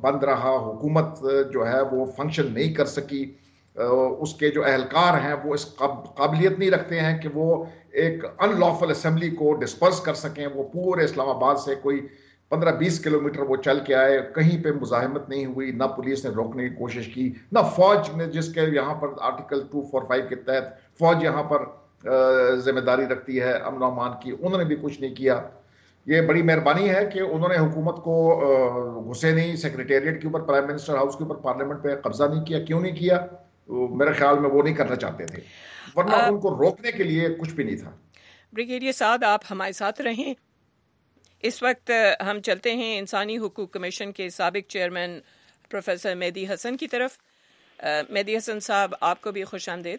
بند رہا، حکومت جو ہے وہ فنکشن نہیں کر سکی، اس کے جو اہلکار ہیں وہ اس قابلیت نہیں رکھتے ہیں کہ وہ ایک ان لافل اسمبلی کو ڈسپرس کر سکیں. وہ پورے اسلام آباد سے کوئی 15-20 کلومیٹر وہ چل کے آئے، کہیں پہ مزاحمت نہیں ہوئی، نہ پولیس نے روکنے کی کوشش کی، نہ فوج نے، جس کے یہاں پر آرٹیکل 245 کے تحت فوج یہاں پر ذمہ داری رکھتی ہے امن و امان کی، انہوں نے بھی کچھ نہیں کیا. یہ بڑی مہربانی ہے کہ انہوں نے حکومت کو گھسے نہیں، سیکریٹریٹ کے اوپر، پرائم منسٹر ہاؤس کے اوپر، پارلیمنٹ پہ قبضہ نہیں کیا. کیوں نہیں کیا؟ میرے خیال میں وہ نہیں کرنا چاہتے تھے، ورنہ ان کو روکنے کے لیے کچھ بھی نہیں تھا. بریگیڈیئر سعد، آپ ہمارے ساتھ رہیں. اس وقت ہم چلتے ہیں انسانی حقوق کمیشن کے سابق چیئرمین پروفیسر مہدی حسن کی طرف. مہدی حسن صاحب، آپ کو بھی خوش آمدید.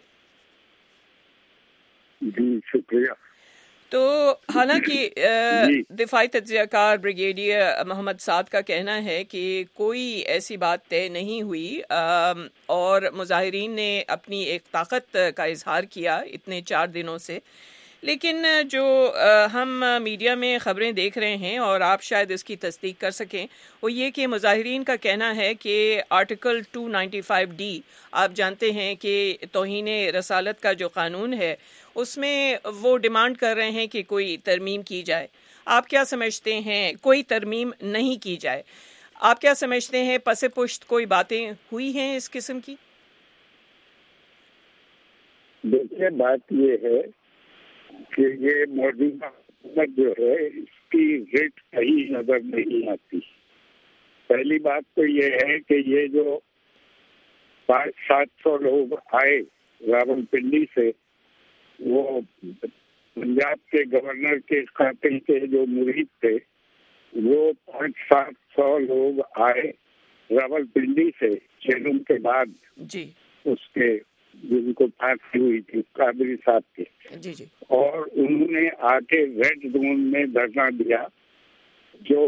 جی شکریہ. تو حالانکہ دفاعی تجزیہ کار بریگیڈیئر محمد سعد کا کہنا ہے کہ کوئی ایسی بات طے نہیں ہوئی اور مظاہرین نے اپنی ایک طاقت کا اظہار کیا اتنے 4 دنوں سے، لیکن جو ہم میڈیا میں خبریں دیکھ رہے ہیں اور آپ شاید اس کی تصدیق کر سکیں، وہ یہ کہ مظاہرین کا کہنا ہے کہ آرٹیکل 295D، آپ جانتے ہیں کہ توہین رسالت کا جو قانون ہے، اس میں وہ ڈیمانڈ کر رہے ہیں کہ کوئی ترمیم کی جائے. آپ کیا سمجھتے ہیں؟ کوئی ترمیم نہیں کی جائے، آپ کیا سمجھتے ہیں پس پشت کوئی باتیں ہوئی ہیں اس قسم کی؟ دیکھیے، بات یہ ہے کہ یہ موجودہ حکومت جو ہے اس کی ریٹ صحیح نظر نہیں آتی. پہلی بات تو یہ ہے کہ یہ جو 500-700 لوگ آئے راولپنڈی سے، وہ پنجاب کے گورنر کے قاتل کے جو مرید تھے، وہ 500-700 لوگ آئے راولپنڈی سے 6 دن کے بعد جی اس کے جن کو پھانسی ہوئی تھی قادری صاحب کے. جی جی. اور انہوں نے آ کے ریڈ زون میں دھرنا دیا جو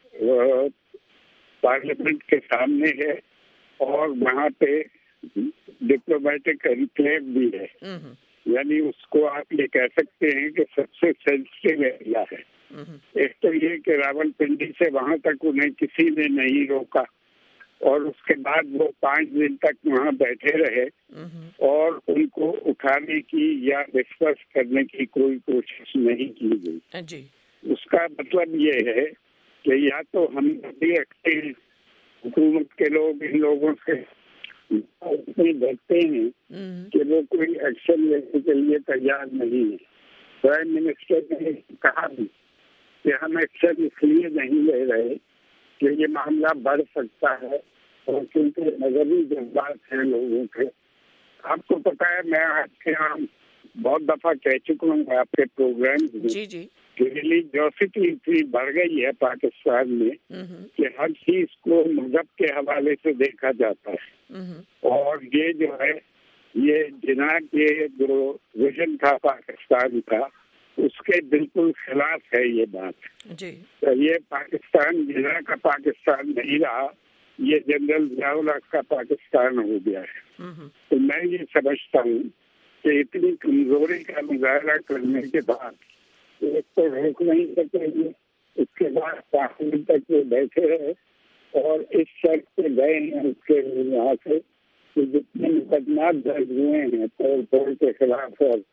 پارلیمنٹ کے سامنے ہے، اور وہاں پہ ڈپلومیٹک انکلیو بھی ہے. یعنی اس کو آپ یہ کہہ سکتے ہیں کہ سب سے سینسٹیو ایریا ہے. ایک تو یہ کہ راولپنڈی سے وہاں تک انہیں کسی نے نہیں روکا، اور اس کے بعد وہ 5 دن تک وہاں بیٹھے رہے اور ان کو اٹھانے کی یا ڈسپرس کرنے کی کوئی کوشش نہیں کی گئی. جی. اس کا مطلب یہ ہے کہ یا تو ہم بھی رکھتے ہیں حکومت کے لوگ ان لوگوں سے اتنے ڈرتے ہیں کہ وہ کوئی ایکشن لینے کے لیے تیار نہیں ہے. پرائم منسٹر نے کہا بھی کہ ہم ایکشن اس لیے نہیں لے رہے کہ یہ معاملہ بڑھ سکتا ہے، اور کیونکہ مذہبی جذبات ہیں لوگوں کے. آپ کو پتا ہے، میں آپ کے یہاں بہت دفعہ کہہ چکا ہوں آپ کے پروگرام میں کہ ریلیجیوسٹی اتنی بڑھ گئی ہے پاکستان میں کہ ہر چیز کو مذہب کے حوالے سے دیکھا جاتا ہے. اور یہ جو ہے، یہ جناح کے جو ویژن تھا پاکستان کا، اس کے بالکل خلاف ہے یہ بات. یہ پاکستان جناح کا پاکستان نہیں رہا، یہ جنرل ضیاء الحق کا پاکستان ہو گیا ہے. تو میں یہ سمجھتا ہوں کہ اتنی کمزوری کا مظاہرہ کرنے کے بعد ایک تو روک نہیں سکے گی، اس کے بعد 5 دن تک وہ بیٹھے رہے اور اس شرط پہ گئے ہیں اس کے یہاں سے کہ جتنے مقدمات درج ہوئے ہیں پول کے خلاف اور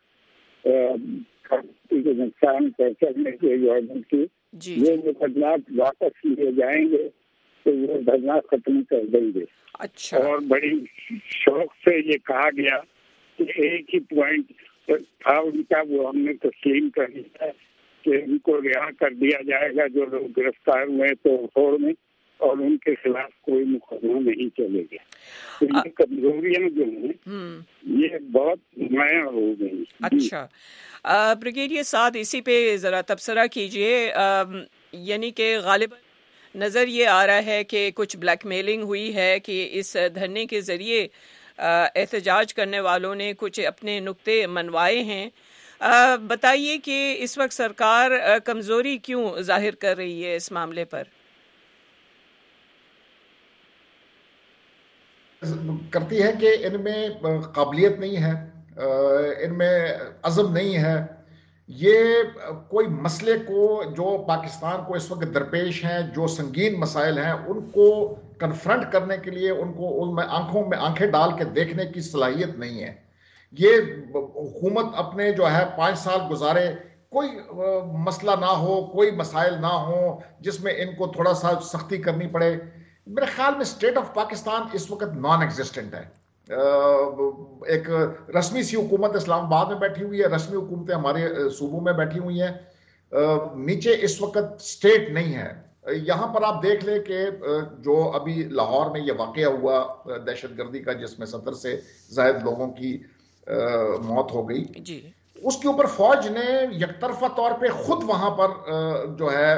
کو نقصان پہنچانے کے گورنمنٹ کی، یہ مقدمات واپس لیے جائیں گے تو وہ دھرنا ختم کر دیں گے. اور بڑی شوق سے یہ کہا گیا کہ ایک ہی پوائنٹ تھا ان کا، وہ ہم نے تسلیم کر دیا ہے کہ ان کو رہا کر دیا جائے گا جو لوگ گرفتار ہوئے تو فور میں، اور ان کے خلاف کوئی مقدمہ نہیں چلے گا. تو یہ کمزوریاں جو ہیں یہ بہت نمایاں ہو گئی. اچھا بریگیڈیئر سعد، اسی پہ ذرا تبصرہ کیجئے. یعنی کہ غالباً نظر یہ آ رہا ہے کہ کچھ بلیک میلنگ ہوئی ہے کہ اس دھرنے کے ذریعے احتجاج کرنے والوں نے کچھ اپنے نقطے منوائے ہیں. بتائیے کہ اس وقت سرکار کمزوری کیوں ظاہر کر رہی ہے اس معاملے پر؟ کرتی ہے کہ ان میں قابلیت نہیں ہے، ان میں عزم نہیں ہے. یہ کوئی مسئلے کو جو پاکستان کو اس وقت درپیش ہیں، جو سنگین مسائل ہیں، ان کو کنفرنٹ کرنے کے لیے ان کو ان میں آنکھوں میں آنکھیں ڈال کے دیکھنے کی صلاحیت نہیں ہے. یہ حکومت اپنے جو ہے 5 سال گزارے, کوئی مسئلہ نہ ہو, کوئی مسائل نہ ہوں جس میں ان کو تھوڑا سا سختی کرنی پڑے. میرے خیال میں اسٹیٹ آف پاکستان اس وقت نان ایگزسٹنٹ ہے. ایک رسمی سی حکومت اسلام آباد میں بیٹھی ہوئی ہے, رسمی حکومتیں ہمارے صوبوں میں بیٹھی ہوئی ہیں, نیچے اس وقت اسٹیٹ نہیں ہے. یہاں پر آپ دیکھ لیں کہ جو ابھی لاہور میں یہ واقعہ ہوا دہشت گردی کا, جس میں 70 سے زائد لوگوں کی موت ہو گئی, اس کے اوپر فوج نے یک طرفہ طور پہ خود وہاں پر جو ہے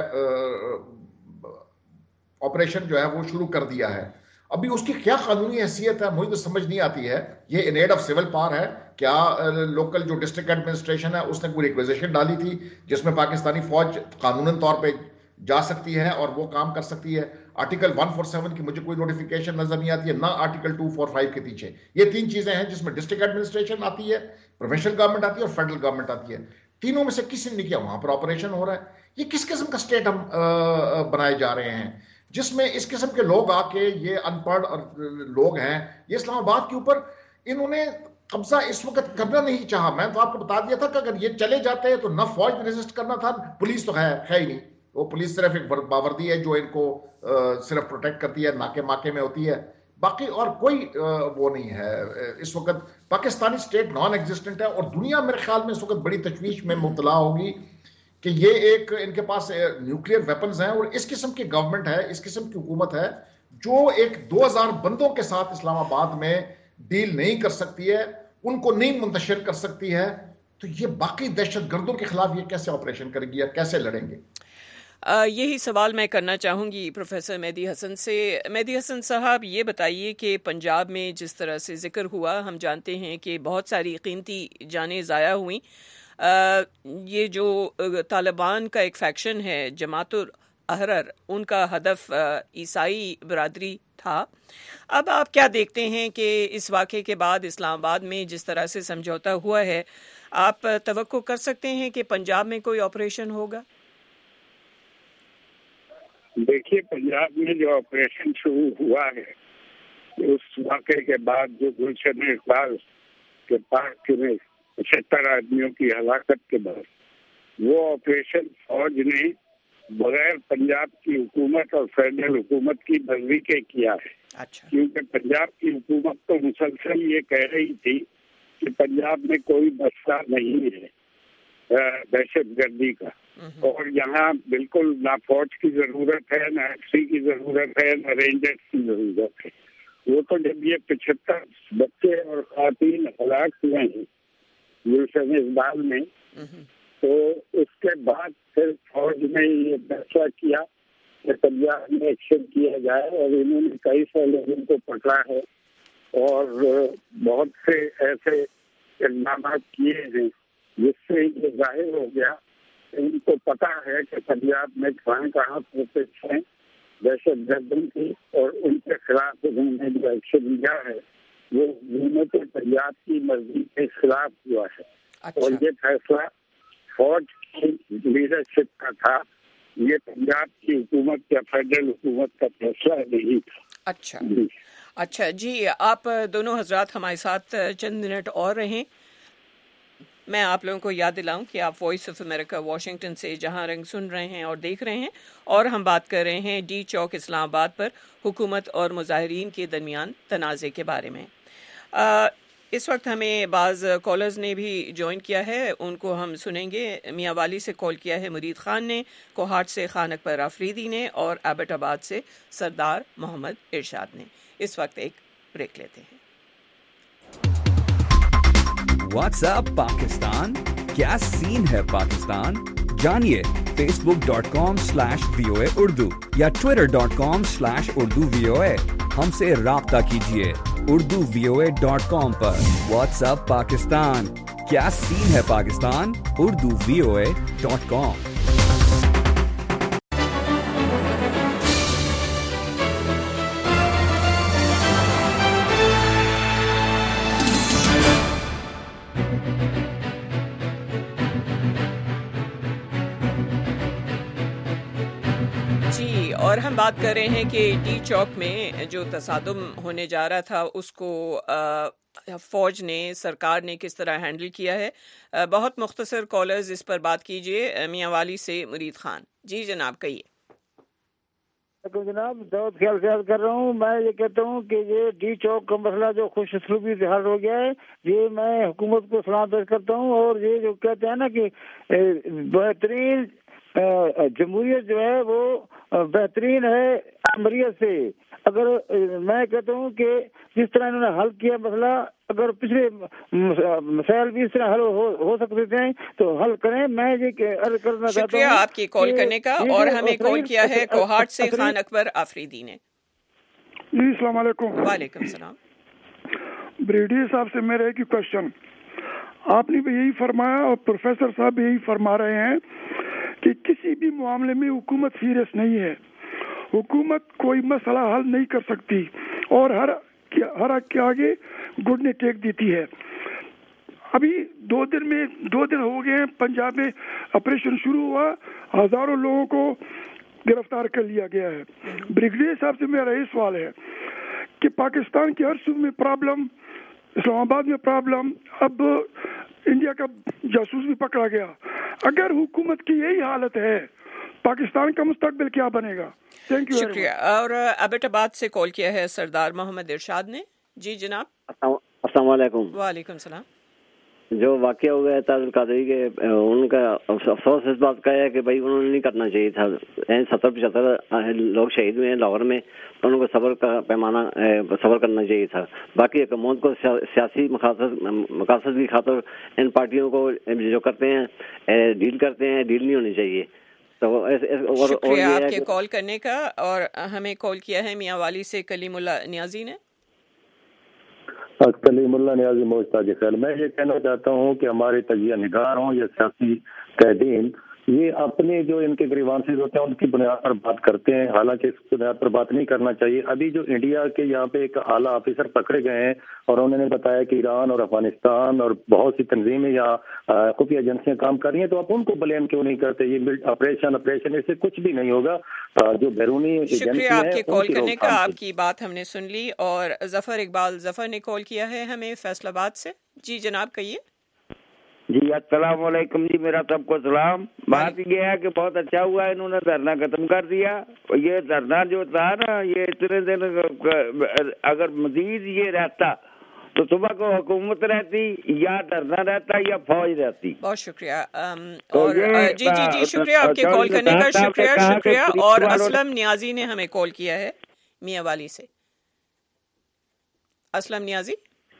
آپریشن جو ہے وہ شروع کر دیا ہے. ابھی اس کی کیا قانونی حیثیت ہے مجھے تو سمجھ نہیں آتی ہے. یہ in aid of civil power ہے کیا؟ لوکل جو ڈسٹرکٹ ایڈمنسٹریشن ہے اس نے کوئی ریکویزیشن ڈالی تھی جس میں پاکستانی فوج قانوناً طور پہ جا سکتی ہے اور وہ کام کر سکتی ہے. آرٹیکل 147 کی مجھے کوئی نوٹیفیکیشن نظر نہیں آتی ہے, نہ آرٹیکل 245 کے پیچھے. یہ 3 چیزیں ہیں جس میں ڈسٹرکٹ ایڈمنسٹریشن آتی ہے, پروونشل گورنمنٹ آتی ہے اور فیڈرل گورنمنٹ آتی ہے. تینوں میں سے کسی نے نہیں کیا, وہاں پر آپریشن ہو رہا ہے. یہ کس قسم کا اسٹیٹ ہم بنائے جا رہے ہیں جس میں اس قسم کے لوگ آ کے, یہ ان پڑھ لوگ ہیں, یہ اسلام آباد کے اوپر انہوں نے قبضہ اس وقت کرنا نہیں چاہا. میں تو آپ کو بتا دیا تھا کہ اگر یہ چلے جاتے تو نہ فوج نے ریزسٹ کرنا تھا, پولیس تو ہے ہی نہیں. وہ پولیس صرف ایک باوردی ہے جو ان کو صرف پروٹیکٹ کرتی ہے, ناکے ماکے میں ہوتی ہے, باقی اور کوئی وہ نہیں ہے. اس وقت پاکستانی اسٹیٹ نان ایگزسٹنٹ ہے اور دنیا میرے خیال میں اس وقت بڑی تشویش میں مبتلا ہوگی کہ یہ ایک ان کے پاس نیوکلیئر ویپنز ہیں اور اس قسم کی گورنمنٹ ہے, اس قسم کی حکومت ہے جو ایک 2000 بندوں کے ساتھ اسلام آباد میں ڈیل نہیں کر سکتی ہے, ان کو نہیں منتشر کر سکتی ہے. تو یہ باقی دہشت گردوں کے خلاف یہ کیسے آپریشن کرے گی یا کیسے لڑیں گے؟ یہی سوال میں کرنا چاہوں گی پروفیسر مہدی حسن سے. مہدی حسن صاحب, یہ بتائیے کہ پنجاب میں جس طرح سے ذکر ہوا, ہم جانتے ہیں کہ بہت ساری قیمتی جانیں ضائع ہوئیں. یہ جو طالبان کا ایک فیکشن ہے جماعت الاحرار, ان کا ہدف عیسائی برادری تھا. اب آپ کیا دیکھتے ہیں کہ اس واقعے کے بعد اسلام آباد میں جس طرح سے سمجھوتا ہوا ہے, آپ توقع کر سکتے ہیں کہ پنجاب میں کوئی آپریشن ہوگا؟ دیکھیے, پنجاب میں جو آپریشن شروع ہوا ہے اس واقعے کے بعد, جو گلشن اقبال کے پارک میں 75 آدمیوں کی ہلاکت کے بعد, وہ آپریشن فوج نے بغیر پنجاب کی حکومت اور فیڈرل حکومت کی مرضی کے کیا ہے. کیونکہ پنجاب کی حکومت تو مسلسل یہ کہہ رہی تھی کہ پنجاب میں کوئی مسئلہ نہیں ہے دہشت گردی کا, اور یہاں بالکل نہ فوج کی ضرورت ہے, نہ ایف سی کی ضرورت ہے, نہ رینجرز کی ضرورت ہے. وہ تو جب یہ 75 بچے اور خواتین ہلاک ہوئے ہیں گلشن اقبال میں, تو اس کے بعد پھر فوج نے یہ فیصلہ کیا کہ پنجاب میں ایکشن کیا جائے, اور انہوں نے کئی سو لوگوں کو پکڑا ہے اور بہت سے ایسے اقدامات کیے ہیں جس سے یہ ظاہر ہو گیا کہ ان کو پتا ہے کہ پنجاب میں کہاں پروسیس ہیں دہشت گردوں کی, اور ان کے خلاف انہوں نے جو ایکشن لیا ہے وہ حکومت پنجاب کی مرضی کے خلاف ہوا ہے. اور یہ فیصلہ فوج کی لیڈرشپ کا تھا, یہ پنجاب کی حکومت یا فیڈرل حکومت کا فیصلہ نہیں تھا. اچھا جی, آپ دونوں حضرات ہمارے ساتھ چند منٹ اور رہیں. میں آپ لوگوں کو یاد دلاؤں کہ آپ وائس آف امریکہ واشنگٹن سے جہاں رنگ سن رہے ہیں اور دیکھ رہے ہیں, اور ہم بات کر رہے ہیں ڈی چوک اسلام آباد پر حکومت اور مظاہرین کے درمیان تنازع کے بارے میں. اس وقت ہمیں بعض کالرز نے بھی جوائن کیا ہے, ان کو ہم سنیں گے. میاں والی سے کال کیا ہے مرید خان نے, کوہاٹ سے خان اکبر آفریدی نے, اور ایبٹ آباد سے سردار محمد ارشاد نے. اس وقت ایک بریک لیتے ہیں. واٹس اپ پاکستان, کیا سین ہے پاکستان؟ جانیے facebook.com/VOA Urdu یا twitter.com/Urdu VOA. ہم سے رابطہ کیجیے urduvoa.com پر. واٹس اپ پاکستان, کیا سین ہے پاکستان؟ urduvoa.com. اور ہم بات کر رہے ہیں کہ ڈی چوک میں جو تصادم ہونے جا رہا تھا اس کو فوج نے، سرکار نے کس طرح ہینڈل کیا ہے. بہت مختصر کالرز اس پر بات کیجئے. میاں والی سے مرید خان. جی جناب کہیے. جناب دعوت خیال سے عرض کر رہا ہوں. میں یہ کہتا ہوں کہ یہ ڈی چوک کا مسئلہ جو خوش اسلوبی سے حل ہو گیا ہے، یہ میں حکومت کو سلام پیش کرتا ہوں. اور یہ جو کہتے ہیں نا کہ بہترین جمہوریت جو ہے وہ بہترین ہے امریت سے. اگر میں کہتا ہوں کہ جس طرح انہوں نے حل کیا مسئلہ، اگر پچھلے مسائل بھی اس طرح حل ہو سکتے تھے تو حل کریں. میں یہ عرض کرنا چاہتا ہوں. شکریہ آپ کی کال کرنے کا. اور ہمیں کال کیا ہے کوہاٹ سے خان اکبر آفریدی نے. جی السلام علیکم. وعلیکم السلام. بریڈی صاحب سے میرا ایک کوشچن. آپ نے بھی یہی فرمایا اور پروفیسر صاحب بھی یہی فرما رہے ہیں کہ کسی بھی معاملے میں حکومت سیریس نہیں ہے. حکومت کوئی مسئلہ حل نہیں کر سکتی اور ہر حق کے آگے گھٹنے ٹیک دیتی ہے. ابھی 2 دن ہو گئے ہیں پنجاب میں آپریشن شروع ہوا، ہزاروں لوگوں کو گرفتار کر لیا گیا ہے. بریگیڈیئر صاحب سے میرا یہ سوال ہے کہ پاکستان کے ہر صوبے میں پرابلم، اسلام آباد میں پرابلم، اب انڈیا کا جاسوس بھی پکڑا گیا. اگر حکومت کی یہی حالت ہے پاکستان کا مستقبل کیا بنے گا؟ Thank you. شکریہ. اور ایبٹ آباد سے کال کیا ہے سردار محمد ارشاد نے. جی جناب. السلام علیکم. وعلیکم السلام. جو واقعہ ہو گیا تاج القادری کے، ان کا افسوس اس بات کا ہے کہ بھائی انہوں نے نہیں کرنا چاہیے تھا. 70-75 لوگ شہید ہوئے ہیں لاہور میں، ان کو صبر کا پیمانہ صبر کرنا چاہیے تھا. باقی حکومت کو سیاسی مقاصد کی خاطر ان پارٹیوں کو جو کرتے ہیں ڈیل کرتے ہیں، ڈیل نہیں ہونی چاہیے. شکریہ آپ کے کال کرنے کا. اور ہمیں کال کیا ہے میاں والی سے کلیم اللہ نیازی نے. کلیم اللہ نیازی موجتاج خیر. میں یہ کہنا چاہتا ہوں کہ ہمارے تجزیہ نگار ہوں یا سیاسی قائدین، یہ اپنے جو ان کے گریوانسز ہوتے ہیں ان کی بنیاد پر بات کرتے ہیں، حالانکہ اس بنیاد پر بات نہیں کرنا چاہیے. ابھی جو انڈیا کے یہاں پہ ایک اعلیٰ آفیسر پکڑے گئے ہیں اور انہوں نے بتایا کہ ایران اور افغانستان اور بہت سی تنظیمیں یا خفیہ ایجنسیاں کام کر رہی ہیں، تو آپ ان کو بلیم کیوں نہیں کرتے؟ یہ آپریشن اس سے کچھ بھی نہیں ہوگا. جو بیرونی شکریہ آپ کے کال کرنے کا. آپ کی بات ہم نے سن لی. اور ظفر اقبال ظفر نے کال کیا ہے ہمیں فیصل آباد سے. جی جناب کہیے. جی السلام علیکم. جی میرا سب کو سلام. بات یہ ہے کہ بہت اچھا ہوا انہوں نے دھرنا ختم کر دیا. یہ دھرنا جو تھا نا، یہ اتنے دن اگر مزید یہ رہتا تو صبح کو حکومت رہتی یا دھرنا رہتا یا فوج رہتی. بہت شکریہ. اور جی جی جی شکریہ آپ کے کال کرنے کا. شکریہ. اور اسلم نیازی نے ہمیں کال کیا ہے میاں والی سے. اسلم نیازی.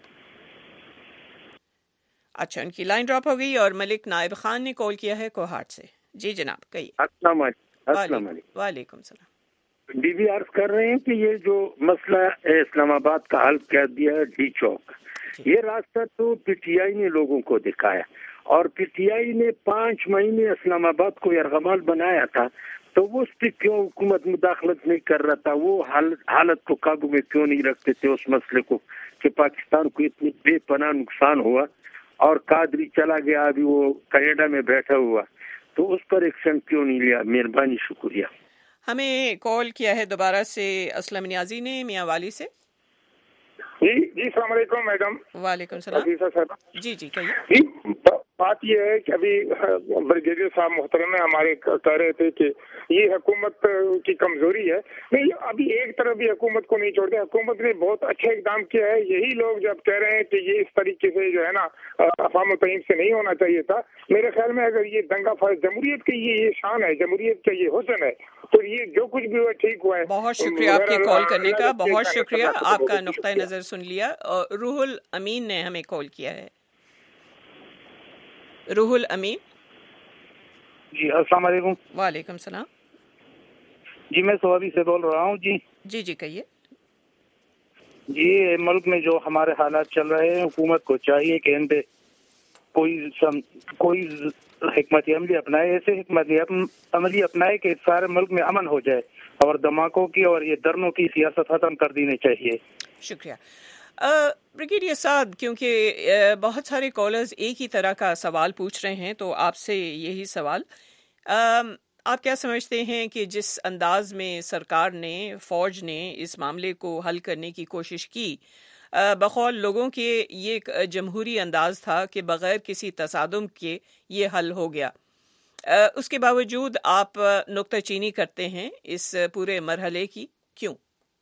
اچھا ان کی لائن ڈراپ ہو گئی. اور ملک نائب خان نے کال کیا ہے کوہاٹ سے. جی جناب کہیے. السلام علیکم. وعلیکم السلام. بی بی عرض کر رہے ہیں کہ یہ جو مسئلہ اسلام آباد کا حل کر دیا ہے ڈی چوک، یہ راستہ تو پی ٹی آئی نے لوگوں کو دکھایا، اور پی ٹی آئی نے 5 مہینے اسلام آباد کو یرغمال بنایا تھا، تو وہ اس پہ کیوں حکومت مداخلت نہیں کر رہا تھا؟ وہ حالت کو قابو میں کیوں نہیں رکھتے تھے اس مسئلے کو کہ پاکستان کو اتنی بے پناہ نقصان ہوا اور قادری چلا گیا، ابھی وہ کینیڈا میں بیٹھا ہوا، تو اس پر ایکشن کیوں نہیں لیا؟ مہربانی. شکریہ. ہمیں کال کیا ہے دوبارہ سے اسلم نیازی نے میاں والی سے. جی السلام علیکم میڈم. وعلیکم السلام. جی جی کہیے. بات یہ ہے کہ ابھی بریگیڈیئر صاحب محترم ہمارے کہہ رہے تھے کہ یہ حکومت کی کمزوری ہے. نہیں، ابھی ایک طرف بھی حکومت کو نہیں چھوڑتے. حکومت نے بہت اچھا اقدام کیا ہے. یہی لوگ جب کہہ رہے ہیں کہ یہ اس طریقے سے جو ہے نا افہام متہم سے نہیں ہونا چاہیے تھا، میرے خیال میں اگر یہ دنگا فاز جمہوریت کی یہ شان ہے، جمہوریت کا یہ حسن ہے، تو یہ جو کچھ بھی ہوا ٹھیک ہوا ہے. بہت شکریہ آپ کے کال کرنے کا. بہت شکریہ. آپ کا نقطۂ نظر سن لیا. روح الامین نے ہمیں کال کیا ہے. روح الامین. جی السلام علیکم. وعلیکم السلام. جی میں سوابی سے بول رہا ہوں. جی جی کہیے. جی ملک میں جو ہمارے حالات چل رہے ہیں، حکومت کو چاہیے کہ ان پہ کوئی حکمت عملی اپنائے، ایسے حکمت عملی اپنائے کہ سارے ملک میں امن ہو جائے، اور دھماکوں کی اور یہ ڈرنوں کی سیاست ختم کر دینی چاہیے. شکریہ. بریگیڈیئر صاحب، کیونکہ بہت سارے کالرز ایک ہی طرح کا سوال پوچھ رہے ہیں تو آپ سے یہی سوال، آپ کیا سمجھتے ہیں کہ جس انداز میں سرکار نے، فوج نے اس معاملے کو حل کرنے کی کوشش کی، بقول لوگوں کے یہ ایک جمہوری انداز تھا کہ بغیر کسی تصادم کے یہ حل ہو گیا، اس کے باوجود آپ نکتہ چینی کرتے ہیں اس پورے مرحلے کی، کیوں؟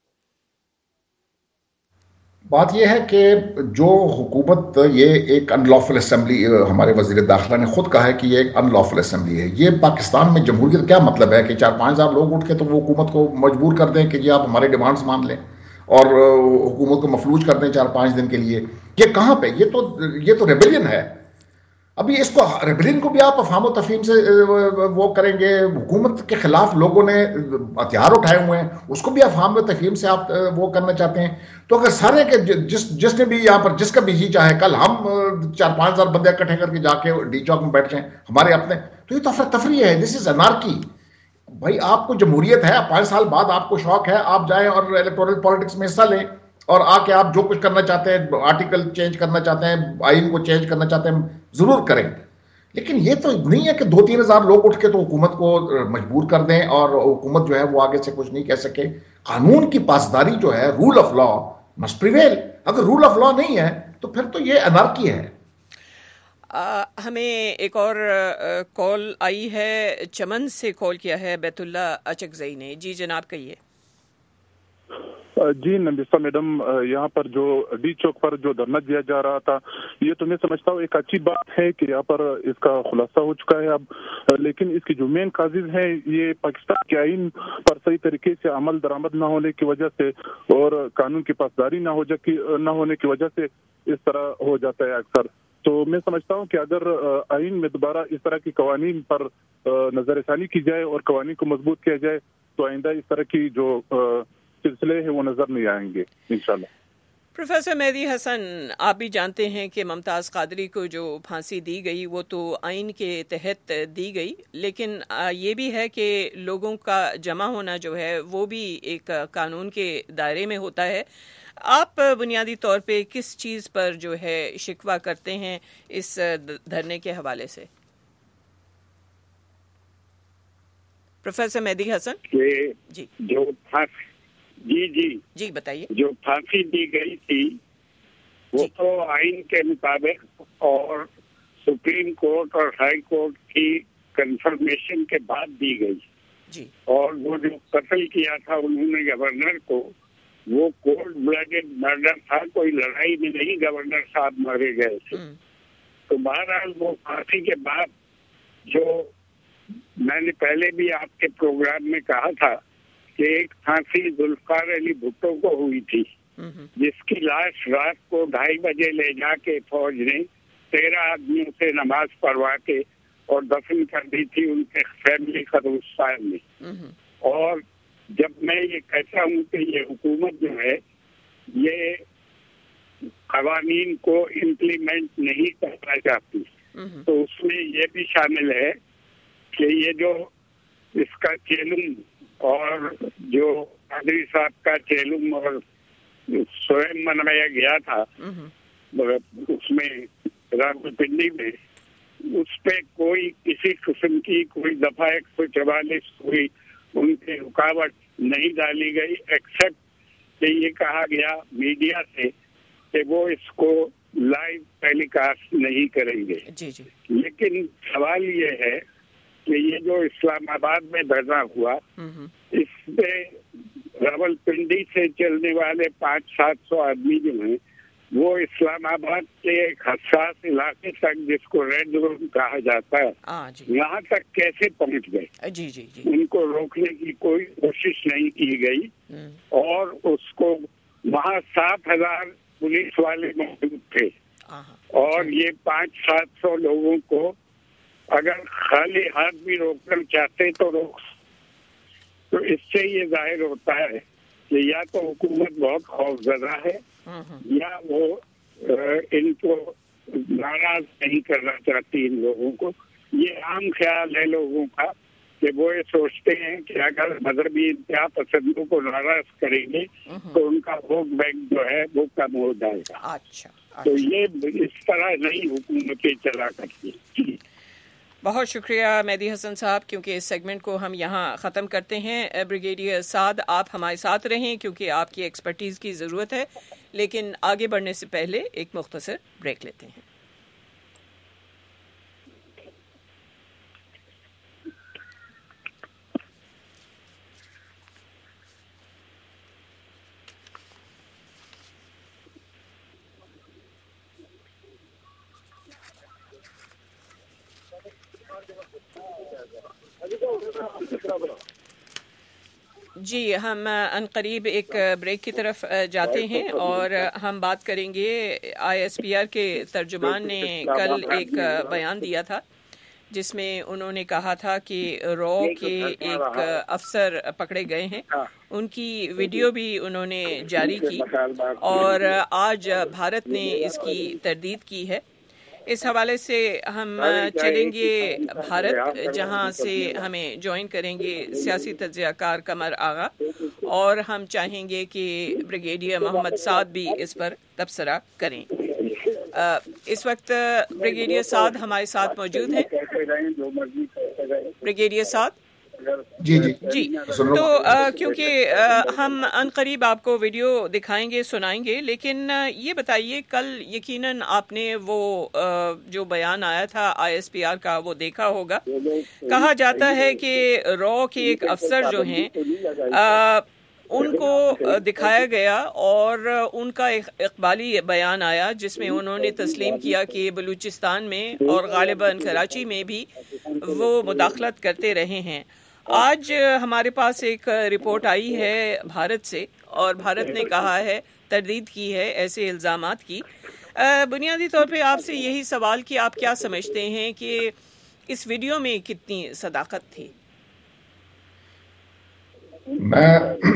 بات یہ ہے کہ جو حکومت، یہ ایک ان لافل اسمبلی، ہمارے وزیر داخلہ نے خود کہا ہے کہ یہ ایک ان لافل اسمبلی ہے. یہ پاکستان میں جمہوریت کیا مطلب ہے کہ 4-5 ہزار لوگ اٹھ کے تو وہ حکومت کو مجبور کر دیں کہ جی آپ ہمارے ڈیمانڈز مان لیں اور حکومت کو مفلوج کر دیں 4-5 دن کے لیے. یہ کہاں پہ؟ یہ تو ریبیلین ہے. ابھی اس کو ریبیلین کو بھی آپ افہام و تفہیم سے وہ کریں گے. حکومت کے خلاف لوگوں نے ہتھیار اٹھائے ہوئے ہیں، اس کو بھی افہام و تفہیم سے آپ وہ کرنا چاہتے ہیں. تو اگر سارے کے جس نے بھی یہاں پر جس کا بھی جی چاہے کل ہم 4-5 ہزار بندے اکٹھے کر کے جا کے ڈی چوک میں بیٹھ جائیں ہمارے اپنے، تو یہ تو افراتفری ہے. This is anarchy. بھائی آپ کو جمہوریت ہے، 5 سال بعد آپ کو شوق ہے، آپ جائیں اور الیکٹورل پالیٹکس میں حصہ لیں اور آ کے آپ جو کچھ کرنا چاہتے ہیں، آرٹیکل چینج کرنا چاہتے ہیں، آئین کو چینج کرنا چاہتے ہیں، ضرور کریں. لیکن یہ تو نہیں ہے کہ 2-3 ہزار لوگ اٹھ کے تو حکومت کو مجبور کر دیں اور حکومت جو ہے وہ آگے سے کچھ نہیں کہہ سکے. قانون کی پاسداری جو ہے، rule of law must prevail. اگر رول آف لا نہیں ہے تو پھر تو یہ انارکی ہے. ہمیں ایک اور کال آئی ہے، چمن سے کال کیا ہے بیت اللہ اچکزئی نے. جی جناب کہیے. جی نبیسہ میڈم، یہاں پر جو ڈی چوک پر جو دھرنا دیا جا رہا تھا، یہ تو میں سمجھتا ہوں ایک اچھی بات ہے کہ یہاں پر اس کا خلاصہ ہو چکا ہے اب. لیکن اس کی جو مین کازز ہیں، یہ پاکستان کے آئین پر صحیح طریقے سے عمل درآمد نہ ہونے کی وجہ سے اور قانون کی پاسداری نہ ہونے کی وجہ سے اس طرح ہو جاتا ہے اکثر. تو میں سمجھتا ہوں کہ اگر آئین میں دوبارہ اس طرح کی قوانین پر نظر ثانی کی جائے اور قوانین کو مضبوط کیا جائے تو آئندہ اس طرح کی جو سلسلے ہیں وہ نظر نہیں آئیں گے انشاءاللہ. پروفیسر مہدی حسن، آپ بھی جانتے ہیں کہ ممتاز قادری کو جو پھانسی دی گئی وہ تو آئین کے تحت دی گئی، لیکن یہ بھی ہے کہ لوگوں کا جمع ہونا جو ہے وہ بھی ایک قانون کے دائرے میں ہوتا ہے. آپ بنیادی طور پہ کس چیز پر جو ہے شکوہ کرتے ہیں اس دھرنے کے حوالے سے؟ پروفیسر مہدی حسن جی. جی بتائیے. جو پھانسی دی گئی تھی وہ تو آئین کے مطابق اور سپریم کورٹ اور ہائی کورٹ کی کنفرمیشن کے بعد دی گئی جی. اور وہ جو قتل کیا تھا انہوں نے گورنر کو، وہ کولڈ بلڈڈ مرڈر تھا، کوئی لڑائی میں نہیں گورنر صاحب مارے گئے تھے. تو بہرحال وہ پھانسی کے بعد، جو میں نے پہلے بھی آپ کے پروگرام میں کہا تھا کہ ایک پھانسی ذوالفقار علی بھٹو کو ہوئی تھی، جس کی لاش رات کو 2:30 بجے لے جا کے فوج نے 13 آدمیوں سے نماز پڑھوا کے اور دفن کر دی تھی ان کے فیملی قبرستان میں. اور جب میں یہ کہتا ہوں کہ یہ حکومت جو ہے یہ قوانین کو امپلیمنٹ نہیں کرنا چاہتی، تو اس میں یہ بھی شامل ہے کہ یہ جو اس کا چیلم اور جو قادری صاحب کا چیلم اور سوئم منوایا گیا تھا اس میں راولپنڈی میں، اس پہ کوئی کسی قسم کی کوئی دفعہ 144 کوئی ان کی رکاوٹ نہیں ڈالی گئی، ایکسپٹ کہ یہ کہا گیا میڈیا سے کہ وہ اس کو لائیو ٹیلی کاسٹ نہیں کریں گے. لیکن سوال یہ ہے کہ یہ جو اسلام آباد میں دھرنا ہوا، اس پہ راولپنڈی سے چلنے والے 500-700 آدمی جو ہیں وہ اسلام آباد کے ایک حساس علاقے تک، جس کو ریڈ زون کہا جاتا ہے، یہاں تک کیسے پہنچ گئے؟ ان کو روکنے کی کوئی کوشش نہیں کی گئی اور اس کو وہاں 7,000 پولیس والے موجود تھے اور یہ 500-700 لوگوں کو اگر خالی ہاتھ بھی روکنا چاہتے تو روک. تو اس سے یہ ظاہر ہوتا ہے کہ یا تو حکومت بہت خوفزدہ ہے یا وہ ان کو ناراض نہیں کرنا چاہتی ان لوگوں کو. یہ عام خیال ہے لوگوں کا کہ وہ یہ سوچتے ہیں کہ اگر مذہبی انتہا پسندوں کو ناراض کریں گے تو ان کا ووٹ بینک جو ہے وہ کم ہو جائے گا. تو یہ اس طرح نہیں حکومتیں چلا کرتی. بہت شکریہ مہدی حسن صاحب، کیونکہ اس سیگمنٹ کو ہم یہاں ختم کرتے ہیں۔ بریگیڈیئر سعد، آپ ہمارے ساتھ رہیں کیونکہ آپ کی ایکسپرٹیز کی ضرورت ہے، لیکن آگے بڑھنے سے پہلے ایک مختصر بریک لیتے ہیں۔ جی، ہم عنقریب ایک بریک کی طرف جاتے ہیں اور ہم بات کریں گے ISPR کے ترجمان نے کل ایک بیان دیا تھا جس میں انہوں نے کہا تھا کہ رو کے ایک افسر پکڑے گئے ہیں، ان کی ویڈیو بھی انہوں نے جاری کی اور آج بھارت نے اس کی تردید کی ہے۔ اس حوالے سے ہم چلیں گے بھارت، جہاں سے ہمیں جوائن کریں گے سیاسی تجزیہ کار قمر آغا، اور ہم چاہیں گے کہ بریگیڈیئر محمد سعد بھی اس پر تبصرہ کریں۔ اس وقت بریگیڈیئر سعد ہمارے ساتھ موجود ہیں۔ بریگیڈیئر سعد جی تو کیونکہ ہم عنقریب آپ کو ویڈیو دکھائیں گے، سنائیں گے، لیکن یہ بتائیے کل یقیناً آپ نے وہ جو بیان آیا تھا ISPR کا وہ دیکھا ہوگا۔ کہا جاتا ہے کہ رو کے ایک افسر جو ہیں ان کو دکھایا گیا اور ان کا ایک اقبالی بیان آیا جس میں انہوں نے تسلیم کیا کہ بلوچستان میں اور غالباً کراچی میں بھی وہ مداخلت کرتے رہے ہیں۔ آج ہمارے پاس ایک رپورٹ آئی ہے بھارت سے اور بھارت نے کہا ہے، تردید کی ہے ایسے الزامات کی۔ بنیادی طور پہ آپ سے یہی سوال کہ آپ کیا سمجھتے ہیں کہ اس ویڈیو میں کتنی صداقت تھی؟ میں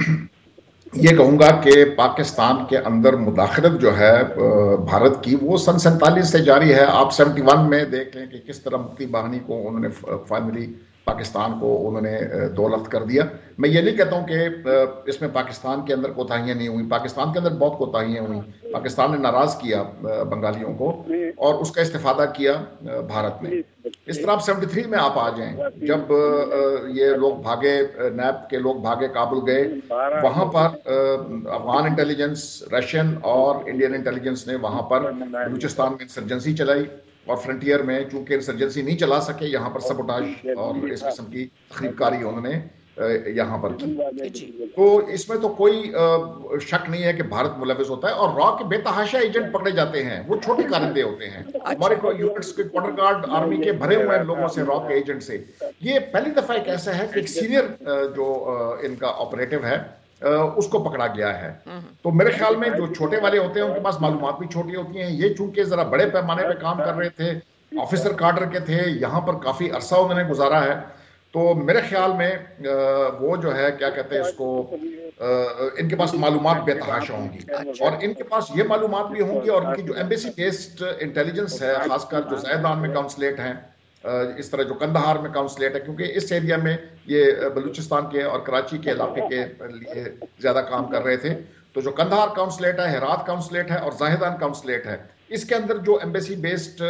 یہ کہوں گا کہ پاکستان کے اندر مداخلت جو ہے بھارت کی وہ سن 47 سے جاری ہے۔ آپ 71 میں دیکھ لیں کہ کس طرح مفتی باہنی کو انہوں نے فائنلی پاکستان کو انہوں نے دولت کر دیا۔ میں یہ نہیں کہتا ہوں کہ اس میں پاکستان کے اندر کوتاہیاں نہیں ہوئیں، پاکستان کے اندر بہت کوتاہیاں ہوئیں۔ پاکستان نے ناراض کیا بنگالیوں کو اور اس کا استفادہ کیا بھارت نے۔ اس طرح 73 میں آپ آ جائیں، جب یہ لوگ بھاگے، نیب کے لوگ بھاگے، کابل گئے، وہاں پر افغان انٹیلیجنس، رشین اور انڈین انٹیلیجنس نے وہاں پر بلوچستان میں انسرجنسی چلائی اور فرنٹیئر میں چونکہ انسرجنسی نہیں چلا سکے، یہاں پر سبوٹاج اور اس قسم کی تخریب کاری انہوں نے یہاں پر کی۔ تو اس میں تو کوئی شک نہیں ہے کہ بھارت ملوث ہوتا ہے، اور را کے بے تحاشا ایجنٹ پکڑے جاتے ہیں، وہ چھوٹے کارندے ہوتے ہیں۔ ہمارے یونٹس کے کوارٹر گارڈ آرمی کے بھرے ہوئے ہیں لوگوں سے، را کے ایجنٹ سے۔ یہ پہلی دفعہ ایک ایسا ہے کہ ایک سینئر جو ان کا آپریٹو ہے اس کو پکڑا گیا ہے۔ تو میرے خیال میں جو چھوٹے والے ہوتے ہیں ان کے پاس معلومات بھی چھوٹی ہوتی ہیں۔ یہ چونکہ ذرا بڑے پیمانے پہ کام کر رہے تھے، آفیسر کارڈر کے تھے، یہاں پر کافی عرصہ انہوں نے گزارا ہے، تو میرے خیال میں وہ جو ہے کیا کہتے ہیں اس کو، ان کے پاس معلومات بے تحاشا ہوں گی، اور ان کے پاس یہ معلومات بھی ہوں گی، اور ان کی جو ایمبیسی بیسڈ انٹیلیجنس ہے، خاص کر جو زیدان میں کاؤنسلیٹ ہیں، اس طرح جو کندہار میں کاؤنسلیٹ ہے، کیونکہ اس ایریا میں یہ بلوچستان کے اور کراچی کے علاقے کے لیے زیادہ کام کر رہے تھے، تو جو کندہار کاؤنسلیٹ ہے، ہرات کاؤنسلیٹ ہے اور زاہدان کاؤنسلیٹ ہے، اس کے اندر جو ایمبیسی بیسڈ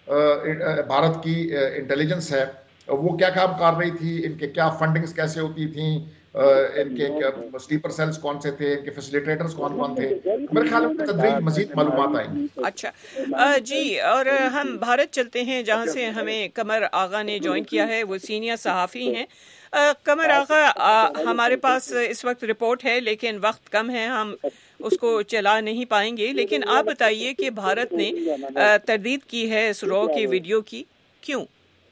بھارت کی انٹیلیجنس ہے وہ کیا کام کر رہی تھی، ان کے کیا فنڈنگز کیسے ہوتی تھیں، ان کے سلیپر سیلز کون سے تھے، ان کے فیسیلیٹیٹرز کون کون تھے، میرے خیال میں تدریج مزید معلومات آئیں گی۔ اچھا جی، اور ہم بھارت چلتے ہیں جہاں سے ہمیں قمر آغا نے جوائن کیا ہے، وہ سینئر صحافی ہیں۔ قمر آغا، ہمارے پاس اس وقت رپورٹ ہے لیکن وقت کم ہے، ہم اس کو چلا نہیں پائیں گے، لیکن آپ بتائیے کہ بھارت نے تردید کی ہے اس رو کی ویڈیو کی، کیوں؟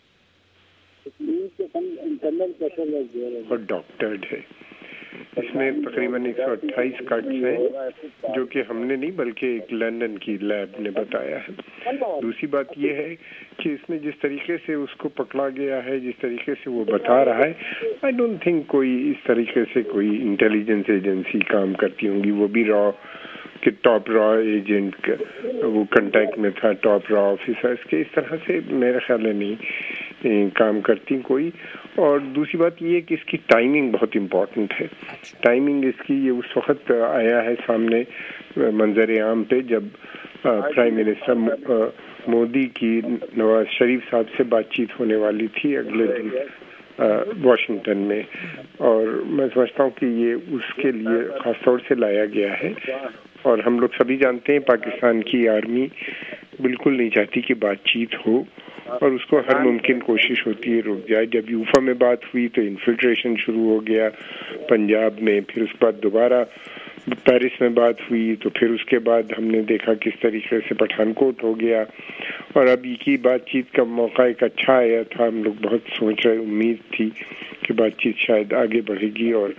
اور ڈاکٹرڈ ہے، اس میں تقریباً 128 کٹس ہیں جو کہ ہم نے نہیں بلکہ ایک لندن کی لیب نے بتایا ہے۔ دوسری بات یہ ہے کہ اس میں جس طریقے سے اس کو پکڑا گیا ہے، جس طریقے سے وہ بتا رہا ہے، آئی ڈونٹ تھنک کوئی اس طریقے سے کوئی انٹیلیجنس ایجنسی کام کرتی ہوں گی، وہ بھی را کہ ٹاپ را ایجنٹ وہ کنٹیکٹ میں تھا، ٹاپ را آفیسرز کے، اس طرح سے میرے خیال میں نہیں کام کرتی کوئی۔ اور دوسری بات یہ کہ اس کی ٹائمنگ بہت امپورٹنٹ ہے، ٹائمنگ اس کی یہ اس وقت آیا ہے سامنے منظر عام پہ جب پرائم منسٹر मोदी की नवाज शरीफ साहब से बातचीत होने वाली थी अगले दिन वॉशिंगटन में, और मैं समझता हूँ कि ये उसके लिए खास तौर से लाया गया है। और हम लोग सभी जानते हैं पाकिस्तान की आर्मी बिल्कुल नहीं चाहती कि बातचीत हो, और उसको हर मुमकिन कोशिश होती है रुक जाए। जब यूफा में बात हुई तो इन्फिल्ट्रेशन शुरू हो गया पंजाब में, फिर उसके बाद दोबारा पेरिस में बात हुई, तो फिर उसके बाद हमने देखा किस तरीके से पठानकोट हो गया, और अब की बातचीत का मौका एक अच्छा आया था। हम लोग बहुत सोच रहे, उम्मीद थी कि बातचीत शायद आगे बढ़ेगी और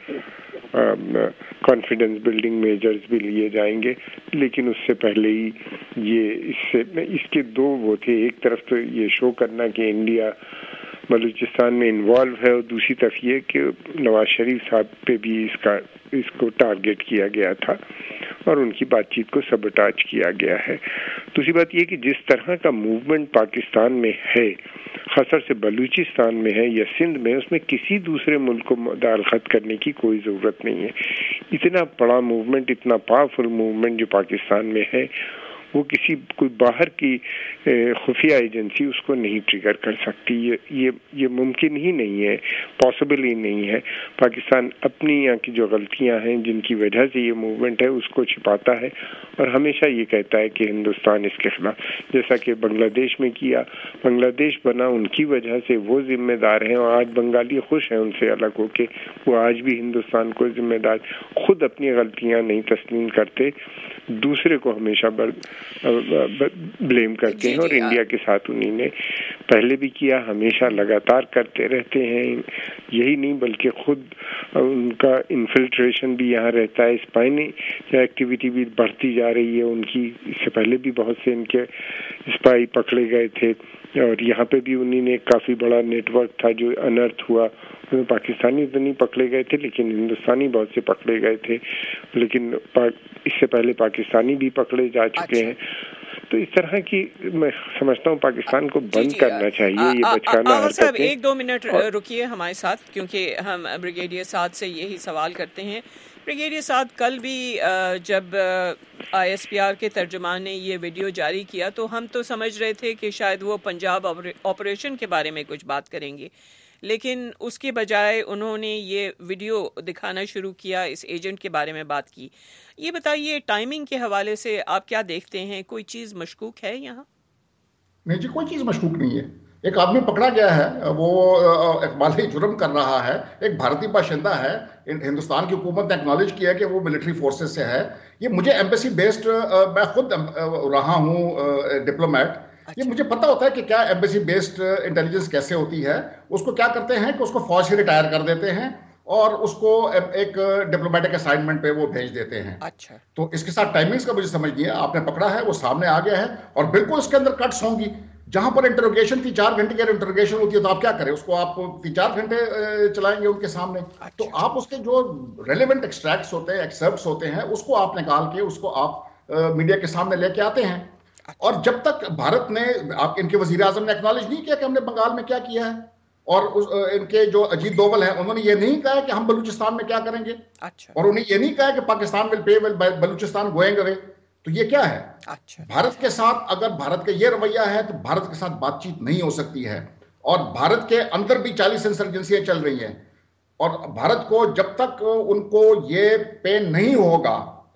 कॉन्फिडेंस बिल्डिंग मेजर्स भी लिए जाएंगे, लेकिन उससे पहले ही इसके दो वो थे। एक तरफ तो ये शो करना कि इंडिया बलूचिस्तान में इन्वॉल्व है, और दूसरी तरफ ये कि नवाज शरीफ साहब पे भी इसको टारगेट किया गया था और उनकी बातचीत को सबटाज किया गया है। दूसरी बात ये कि जिस तरह का मूवमेंट पाकिस्तान में है, खासतौर से बलूचिस्तान में है या सिंध में, उसमें किसी दूसरे मुल्क को दाखिल करने की कोई ज़रूरत नहीं है। इतना बड़ा मूवमेंट, इतना पावरफुल मूवमेंट जो पाकिस्तान में है, वो कोई बाहर की खुफिया एजेंसी उसको नहीं ट्रिगर कर सकती। ये मुमकिन ही नहीं है, पॉसिबल ही नहीं है। पाकिस्तान अपनी यहाँ की जो गलतियां हैं जिनकी वजह से ये मूवमेंट है उसको छिपाता है और हमेशा ये कहता है कि हिंदुस्तान इसके खिलाफ, जैसा कि बांग्लादेश में किया। बांग्लादेश बना उनकी वजह से, वो जिम्मेदार हैं, और आज बंगाली खुश हैं उनसे अलग होके, वो आज भी हिंदुस्तान को जिम्मेदार, खुद अपनी गलतियां नहीं तस्लीम करते, दूसरे को हमेशा ब्लेम करते हैं। और इंडिया के साथ उन्हीं ने पहले भी किया, हमेशा लगातार करते रहते हैं। यही नहीं बल्कि खुद उनका इन्फिल्ट्रेशन भी यहाँ रहता है, स्पाइनी एक्टिविटी भी बढ़ती जा रही है उनकी। इससे पहले भी बहुत से इनके स्पाई पकड़े गए थे, और यहाँ पे भी उन्हीं ने काफ़ी बड़ा नेटवर्क था जो अनर्थ हुआ। उसमें पाकिस्तानी तो नहीं पकड़े गए थे, लेकिन हिंदुस्तानी बहुत से पकड़े गए थे, लेकिन इससे पहले पाकिस्तानी भी पकड़े जा चुके हैं। तो इस तरह की मैं समझता हूँ पाकिस्तान को बंद करना चाहिए ये बचकाना साहब 1-2 मिनट रुकिए हमारे साथ, क्योंकि हम ब्रिगेडियर साद से यही सवाल करते हैं। ब्रिगेडियर साद, कल भी जब ISPR के तर्जुमान ने ये वीडियो जारी किया तो हम तो समझ रहे थे कि शायद वो पंजाब ऑपरेशन के बारे में कुछ बात करेंगे, लेकिन उसके बजाय उन्होंने ये वीडियो दिखाना शुरू किया, इस एजेंट के बारे में बात की। ये बताइए, टाइमिंग के हवाले से आप क्या देखते हैं? कोई चीज़ मशकूक है यहाँ? नहीं जी, कोई चीज़ मशकूक नहीं है। एक आदमी पकड़ा गया है, वो इकबाली जुर्म कर रहा है, एक भारतीय बाशिंदा है। हिंदुस्तान की हुकूमत ने एक्नॉलेज किया कि वो मिलिट्री फोर्सेस से है। ये मुझे एम्बेसी बेस्ड, मैं खुद रहा हूँ डिप्लोमेट, ये मुझे पता होता है कि क्या एम्बेसी बेस्ड इंटेलिजेंस कैसे होती है। उसको क्या करते हैं कि उसको फौज से रिटायर कर देते हैं और उसको एक डिप्लोमेटिक असाइनमेंट पे वो भेज देते हैं। अच्छा, तो इसके साथ टाइमिंग्स का मुझे समझ नहीं है। आपने पकड़ा है, वो सामने आ गया है, और बिल्कुल उसके अंदर कट्स होंगी। जहां पर इंटरोगेशन 3-4 घंटे की इंटरोगेशन होती है तो आप क्या करें, उसको आप 3-4 घंटे चलाएंगे उनके सामने। तो आप उसके जो रेलेवेंट एक्सट्रैक्ट्स होते हैं, एक्सर्प्ट्स होते हैं, उसको आप निकाल के उसको आप मीडिया के सामने लेके आते हैं। और जब तक भारत ने, आप इनके वजीर आजम ने एक्नॉलेज नहीं किया कि हमने बंगाल में क्या किया है, और इनके जो अजीत दोवल हैं उन्होंने ये नहीं कहा कि हम बलूचिस्तान में क्या करेंगे। अच्छा, और उन्हें ये नहीं कहा कि Pakistan will pay Balochistan going away. तो ये क्या है? अच्छा, भारत के साथ अगर भारत का ये रवैया है तो भारत के साथ बातचीत नहीं हो सकती है। और भारत के अंदर भी 40 इंसर्जेंसियां चल रही हैं, और भारत को जब तक उनको ये पे नहीं होगा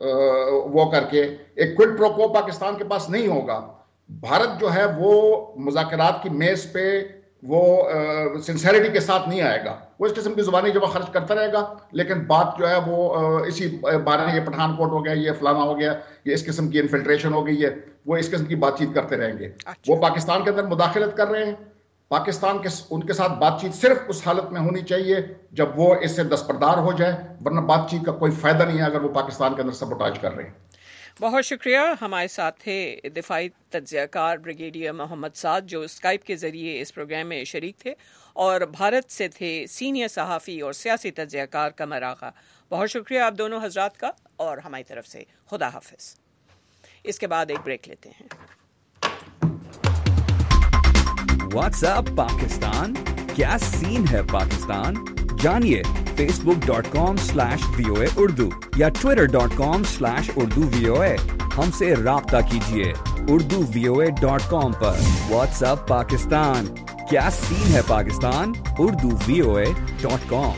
वो करके, एक क्विड प्रो को पाकिस्तान के पास नहीं होगा, भारत जो है वो मुज़ाकरात की मेज पे वो सिंसेरिटी के साथ नहीं आएगा। वो इस किस्म की जुबानी जब खर्च करता रहेगा, लेकिन बात जो है वो इसी बारे, ये पठानकोट हो गया, ये फलाना हो गया, ये इस किस्म की इन्फिल्ट्रेशन हो गई है, वो इस किस्म की बातचीत करते रहेंगे। वो पाकिस्तान के अंदर मुदाखलत कर रहे हैं। पाकिस्तान के उनके साथ बातचीत सिर्फ उस हालत में होनी चाहिए जब वो इससे दस्तबरदार हो जाए, वरना बातचीत का कोई फायदा नहीं है अगर वो पाकिस्तान के अंदर सबोटाज कर रहे हैं। बहुत शुक्रिया। हमारे साथ थे दिफाई तज्ज़ियाकार ब्रिगेडियर मोहम्मद साद, जो स्काइप के ज़रिए इस प्रोग्राम में शरीक थे, और भारत से थे सीनियर सहाफ़ी और सियासी तज्ज़ियाकार कमर आगा। बहुत शुक्रिया आप दोनों हजरात का, और हमारी तरफ से खुदा हाफिज़। इसके बाद एक ब्रेक लेते हैं। व्हाट्सएप पाकिस्तान, क्या सीन है पाकिस्तान? जानिए facebook.com/VOA Urdu या twitter.com/Urdu VOA। हमसे राब्ता कीजिए। urduvoa.com पर। WhatsApp पाकिस्तान, क्या सीन है पाकिस्तान? urduvoa.com।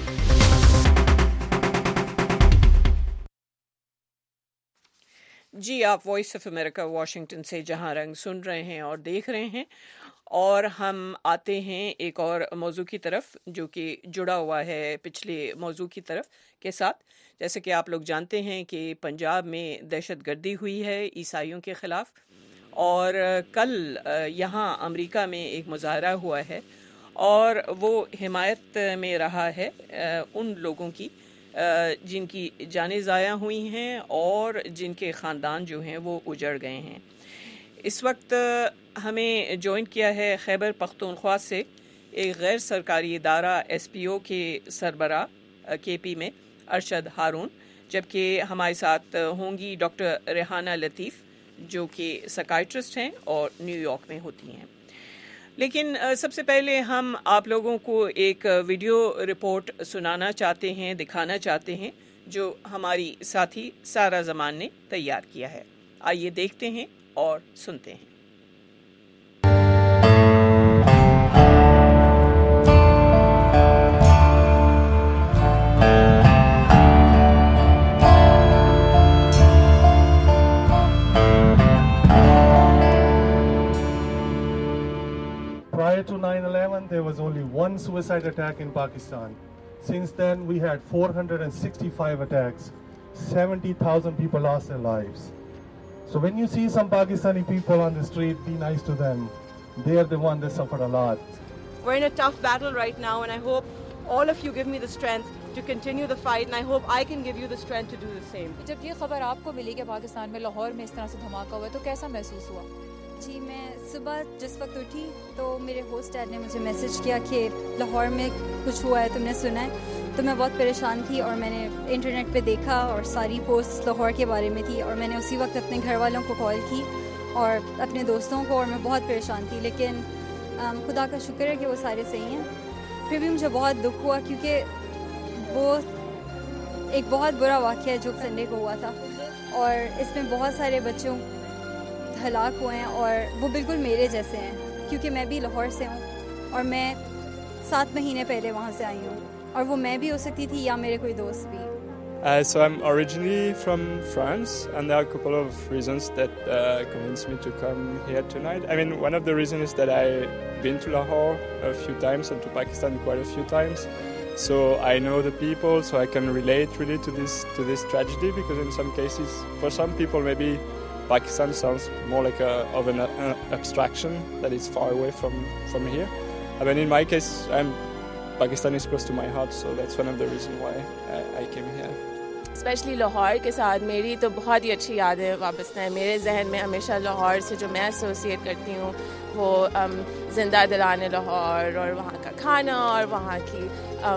जी, आप वॉइस ऑफ अमेरिका वाशिंगटन से जहां रंग सुन रहे हैं और देख रहे हैं, और हम आते हैं एक और मौजू की तरफ जो कि जुड़ा हुआ है पिछले मौजू की तरफ के साथ। जैसे कि आप लोग जानते हैं कि पंजाब में दहशतगर्दी हुई है ईसाइयों के ख़िलाफ़, और कल यहाँ अमेरिका में एक मुजाहरा हुआ है और वो हिमायत में रहा है उन लोगों की जिनकी जानें ज़ाया हुई हैं और जिनके ख़ानदान जो हैं वो उजड़ गए हैं। इस वक्त हमें ज्वाइन किया है खैबर पख्तूनख्वा से एक गैर सरकारी इदारा SPO के सरबरा KP में अरशद हारून, जबकि हमारे साथ होंगी डॉक्टर रेहाना लतीफ़ जो कि साइकियाट्रिस्ट हैं और न्यूयॉर्क में होती हैं। लेकिन सबसे पहले हम आप लोगों को एक वीडियो रिपोर्ट सुनाना चाहते हैं, दिखाना चाहते हैं, जो हमारी साथी सारा जमान ने तैयार किया है। आइए देखते हैं और सुनते हैं। Prior to 9/11, there was only one suicide attack in Pakistan. Since then, we had 465 attacks. 70,000 people lost their lives. So when you see some Pakistani people on the street, be nice to them. They are the one that suffered a lot. We're in a tough battle right now, and I hope all of you give me the strength to continue the fight, and I hope I can give you the strength to do the same. जब ये खबर आपको मिली कि पाकिस्तान में लाहौर में इस तरह से धमाका हुआ तो कैसा महसूस हुआ? जी, मैं सुबह जिस वक्त उठी तो मेरे होस्ट डैड ने मुझे मैसेज किया कि लाहौर में कुछ हुआ है, तुमने सुना है? तो मैं बहुत परेशान थी और मैंने इंटरनेट पे देखा और सारी पोस्ट लाहौर के बारे में थी, और मैंने उसी वक्त अपने घर वालों को कॉल की और अपने दोस्तों को, और मैं बहुत परेशान थी। लेकिन खुदा का शुक्र है कि वो सारे सही हैं। फिर भी मुझे बहुत दुख हुआ क्योंकि वो एक बहुत बुरा वाक़या है जो संडे को हुआ था, और इसमें बहुत सारे बच्चों हलाक हुए हैं, और वो बिल्कुल मेरे जैसे हैं क्योंकि मैं भी लाहौर से हूँ और मैं 7 महीने पहले वहाँ से आई हूँ, और वो मैं भी हो सकती थी या मेरे कोई दोस्त भी। So I'm originally from France, and there are a couple of reasons that convinced me to come here tonight. I mean, one of the reasons is that I've been to Lahore a few times and to Pakistan quite a few times. So I know the people, so I can relate really to this tragedy, because in some cases, for some people, maybe Pakistan sounds more like of an abstraction that is far away from here. I mean, in my case, Pakistan is close to my heart, so that's one of the reasons why I came here. Especially Lahore کے ساتھ میری تو بہت ہی اچھی یادیں وابستہ ہیں. میرے ذہن میں ہمیشہ لاہور سے جو میں ایسوسیٹ کرتی ہوں وہ زندہ دلان لاہور اور وہاں کا کھانا اور وہاں کی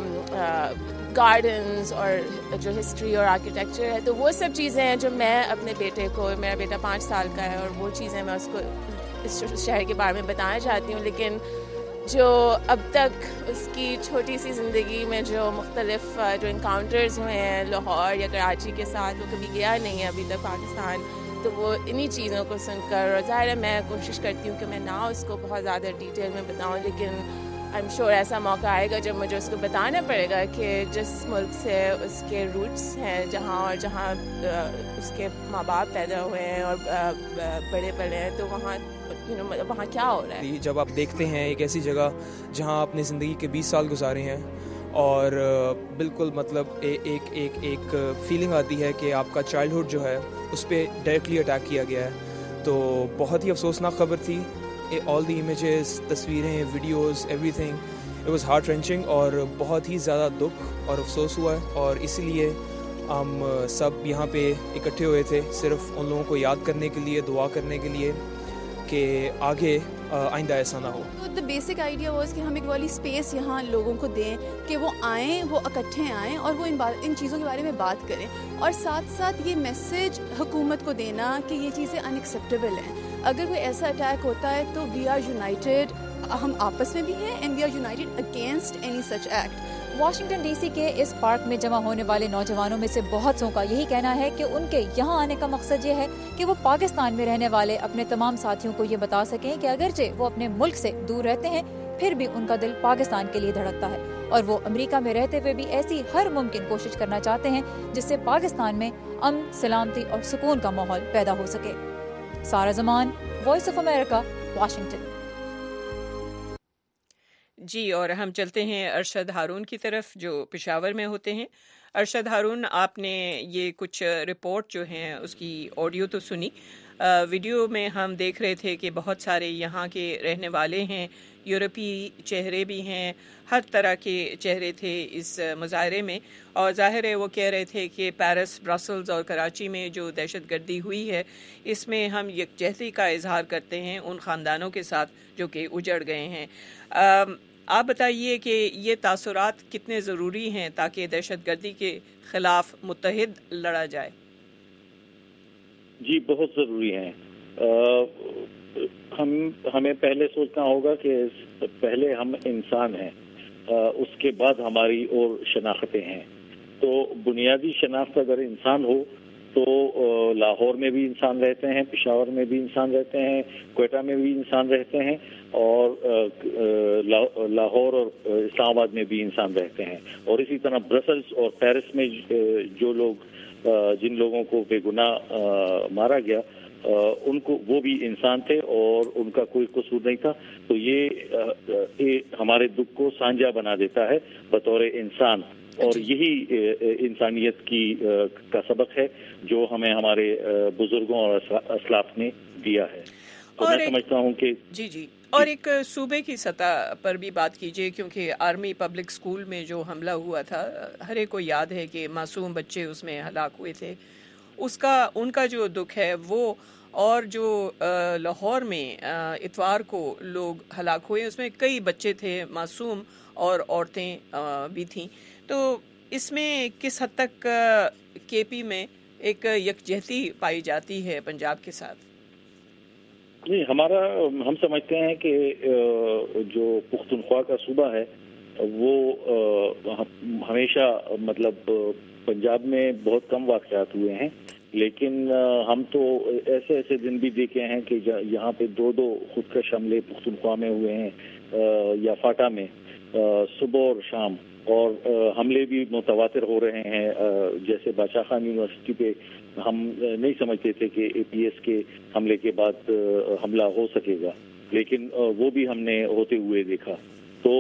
گارڈنز اور جو ہسٹری اور آرکیٹیکچر ہے, تو وہ سب چیزیں ہیں جو میں اپنے بیٹے کو, میرا بیٹا 5 سال کا ہے, اور وہ چیزیں میں اس کو اس شہر کے بارے میں بتانا چاہتی ہوں. لیکن جو اب تک اس کی چھوٹی سی زندگی میں جو مختلف جو انکاؤنٹرز ہوئے ہیں لاہور یا کراچی کے ساتھ, وہ کبھی گیا نہیں ہے ابھی تک پاکستان, تو وہ انہی چیزوں کو سن کر, اور ظاہر ہے میں کوشش کرتی ہوں کہ میں نہ اس کو بہت زیادہ ڈیٹیل میں بتاؤں, لیکن آئی ایم شیور ایسا موقع آئے گا جب مجھے اس کو بتانا پڑے گا کہ جس ملک سے اس کے روٹس ہیں, جہاں اور جہاں اس کے ماں باپ پیدا ہوئے ہیں اور بڑے بڑے ہیں, تو وہاں کیا ہو رہا ہے. جب آپ دیکھتے ہیں ایک ایسی جگہ جہاں آپ نے زندگی کے 20 سال گزارے ہیں, اور بالکل مطلب ایک فیلنگ آتی ہے کہ آپ کا چائلڈہڈ جو ہے اس پہ ڈائریکٹلی اٹیک کیا گیا ہے, تو بہت ہی افسوسناک خبر تھی. آل دی امیجز, تصویریں, videos, everything, it was heart wrenching, اور بہت ہی زیادہ دکھ اور افسوس ہوا ہے. اور اسی لیے ہم سب یہاں پہ اکٹھے ہوئے تھے صرف ان لوگوں کو یاد کرنے کے لیے, دعا کرنے کے لیے کہ آگے آئندہ ایسا نہ ہو. تو دا بیسک آئیڈیا واز کہ ہم ایک والی اسپیس یہاں لوگوں کو دیں کہ وہ آئیں, وہ اکٹھے آئیں اور وہ ان چیزوں کے بارے میں بات کریں, اور ساتھ ساتھ یہ میسیج حکومت کو دینا کہ یہ چیزیں ان ایکسیپٹیبل ہیں. اگر کوئی ایسا اٹیک ہوتا ہے تو وی آر یونائٹیڈ, ہم آپس میں بھی ہیں, and we are united against any such act. Washington D C کے اس پارک میں جمع ہونے والے نوجوانوں میں سے بہت سوں کا یہی کہنا ہے کہ ان کے یہاں آنے کا مقصد یہ ہے کہ وہ پاکستان میں رہنے والے اپنے تمام ساتھیوں کو یہ بتا سکیں کہ اگرچہ وہ اپنے ملک سے دور رہتے ہیں پھر بھی ان کا دل پاکستان کے لیے دھڑکتا ہے اور وہ امریکہ میں رہتے ہوئے بھی ایسی ہر ممکن کوشش کرنا چاہتے ہیں جس سے پاکستان میں امن، سلامتی اور سکون کا ماحول پیدا ہو سکے۔ Sara Zaman, Voice of America, Washington. جی، اور ہم چلتے ہیں ارشد ہارون کی طرف جو پشاور میں ہوتے ہیں۔ ارشد ہارون، آپ نے یہ کچھ رپورٹ جو ہیں اس کی آڈیو تو سنی، ویڈیو میں ہم دیکھ رہے تھے کہ بہت سارے یہاں کے رہنے والے ہیں، یورپی چہرے بھی ہیں، ہر طرح کے چہرے تھے اس مظاہرے میں، اور ظاہر ہے وہ کہہ رہے تھے کہ پیرس، برسلز اور کراچی میں جو دہشت گردی ہوئی ہے اس میں ہم یکجہتی کا اظہار کرتے ہیں ان خاندانوں کے ساتھ جو کہ اجڑ گئے ہیں۔ آپ بتائیے کہ یہ تاثرات کتنے ضروری ہیں تاکہ دہشت گردی کے خلاف متحد لڑا جائے؟ جی بہت ضروری ہیں۔ ہمیں پہلے سوچنا ہوگا کہ پہلے ہم انسان ہیں، اس کے بعد ہماری اور شناختیں ہیں۔ تو بنیادی شناخت اگر انسان ہو تو لاہور میں بھی انسان رہتے ہیں، پشاور میں بھی انسان رہتے ہیں، کوئٹہ میں بھی انسان رہتے ہیں، اور لاہور اور اسلام آباد میں بھی انسان رہتے ہیں، اور اسی طرح برسلز اور پیرس میں جو لوگ جن لوگوں کو بے گناہ مارا گیا ان کو وہ بھی انسان تھے اور ان کا کوئی قصور نہیں تھا۔ تو یہ ہمارے دکھ کو سانجا بنا دیتا ہے بطور انسان، اور یہی انسانیت کا سبق ہے جو ہمیں ہمارے بزرگوں اور اسلاف نے دیا ہے۔ تو میں سمجھتا ہوں کہ جی اور ایک صوبے کی سطح پر بھی بات کیجیے، کیونکہ آرمی پبلک اسکول میں جو حملہ ہوا تھا ہر ایک کو یاد ہے کہ معصوم بچے اس میں ہلاک ہوئے تھے، ان کا جو دکھ ہے وہ، اور جو لاہور میں اتوار کو لوگ ہلاک ہوئے اس میں کئی بچے تھے معصوم اور عورتیں بھی تھیں، تو اس میں کس حد تک کے پی میں ایک یکجہتی پائی جاتی ہے پنجاب کے ساتھ؟ نہیں، ہم سمجھتے ہیں کہ جو پختونخوا کا صوبہ ہے وہ ہمیشہ مطلب پنجاب میں بہت کم واقعات ہوئے ہیں، لیکن ہم تو ایسے دن بھی دیکھے ہیں کہ یہاں پہ دو خودکش حملے پختونخوا میں ہوئے ہیں یا فاٹا میں صبح اور شام، اور حملے بھی متواتر ہو رہے ہیں۔ جیسے بادشاہ خان یونیورسٹی پہ ہم نہیں سمجھتے تھے کہ اے پی ایس کے حملے کے بعد حملہ ہو سکے گا، لیکن وہ بھی ہم نے ہوتے ہوئے دیکھا۔ تو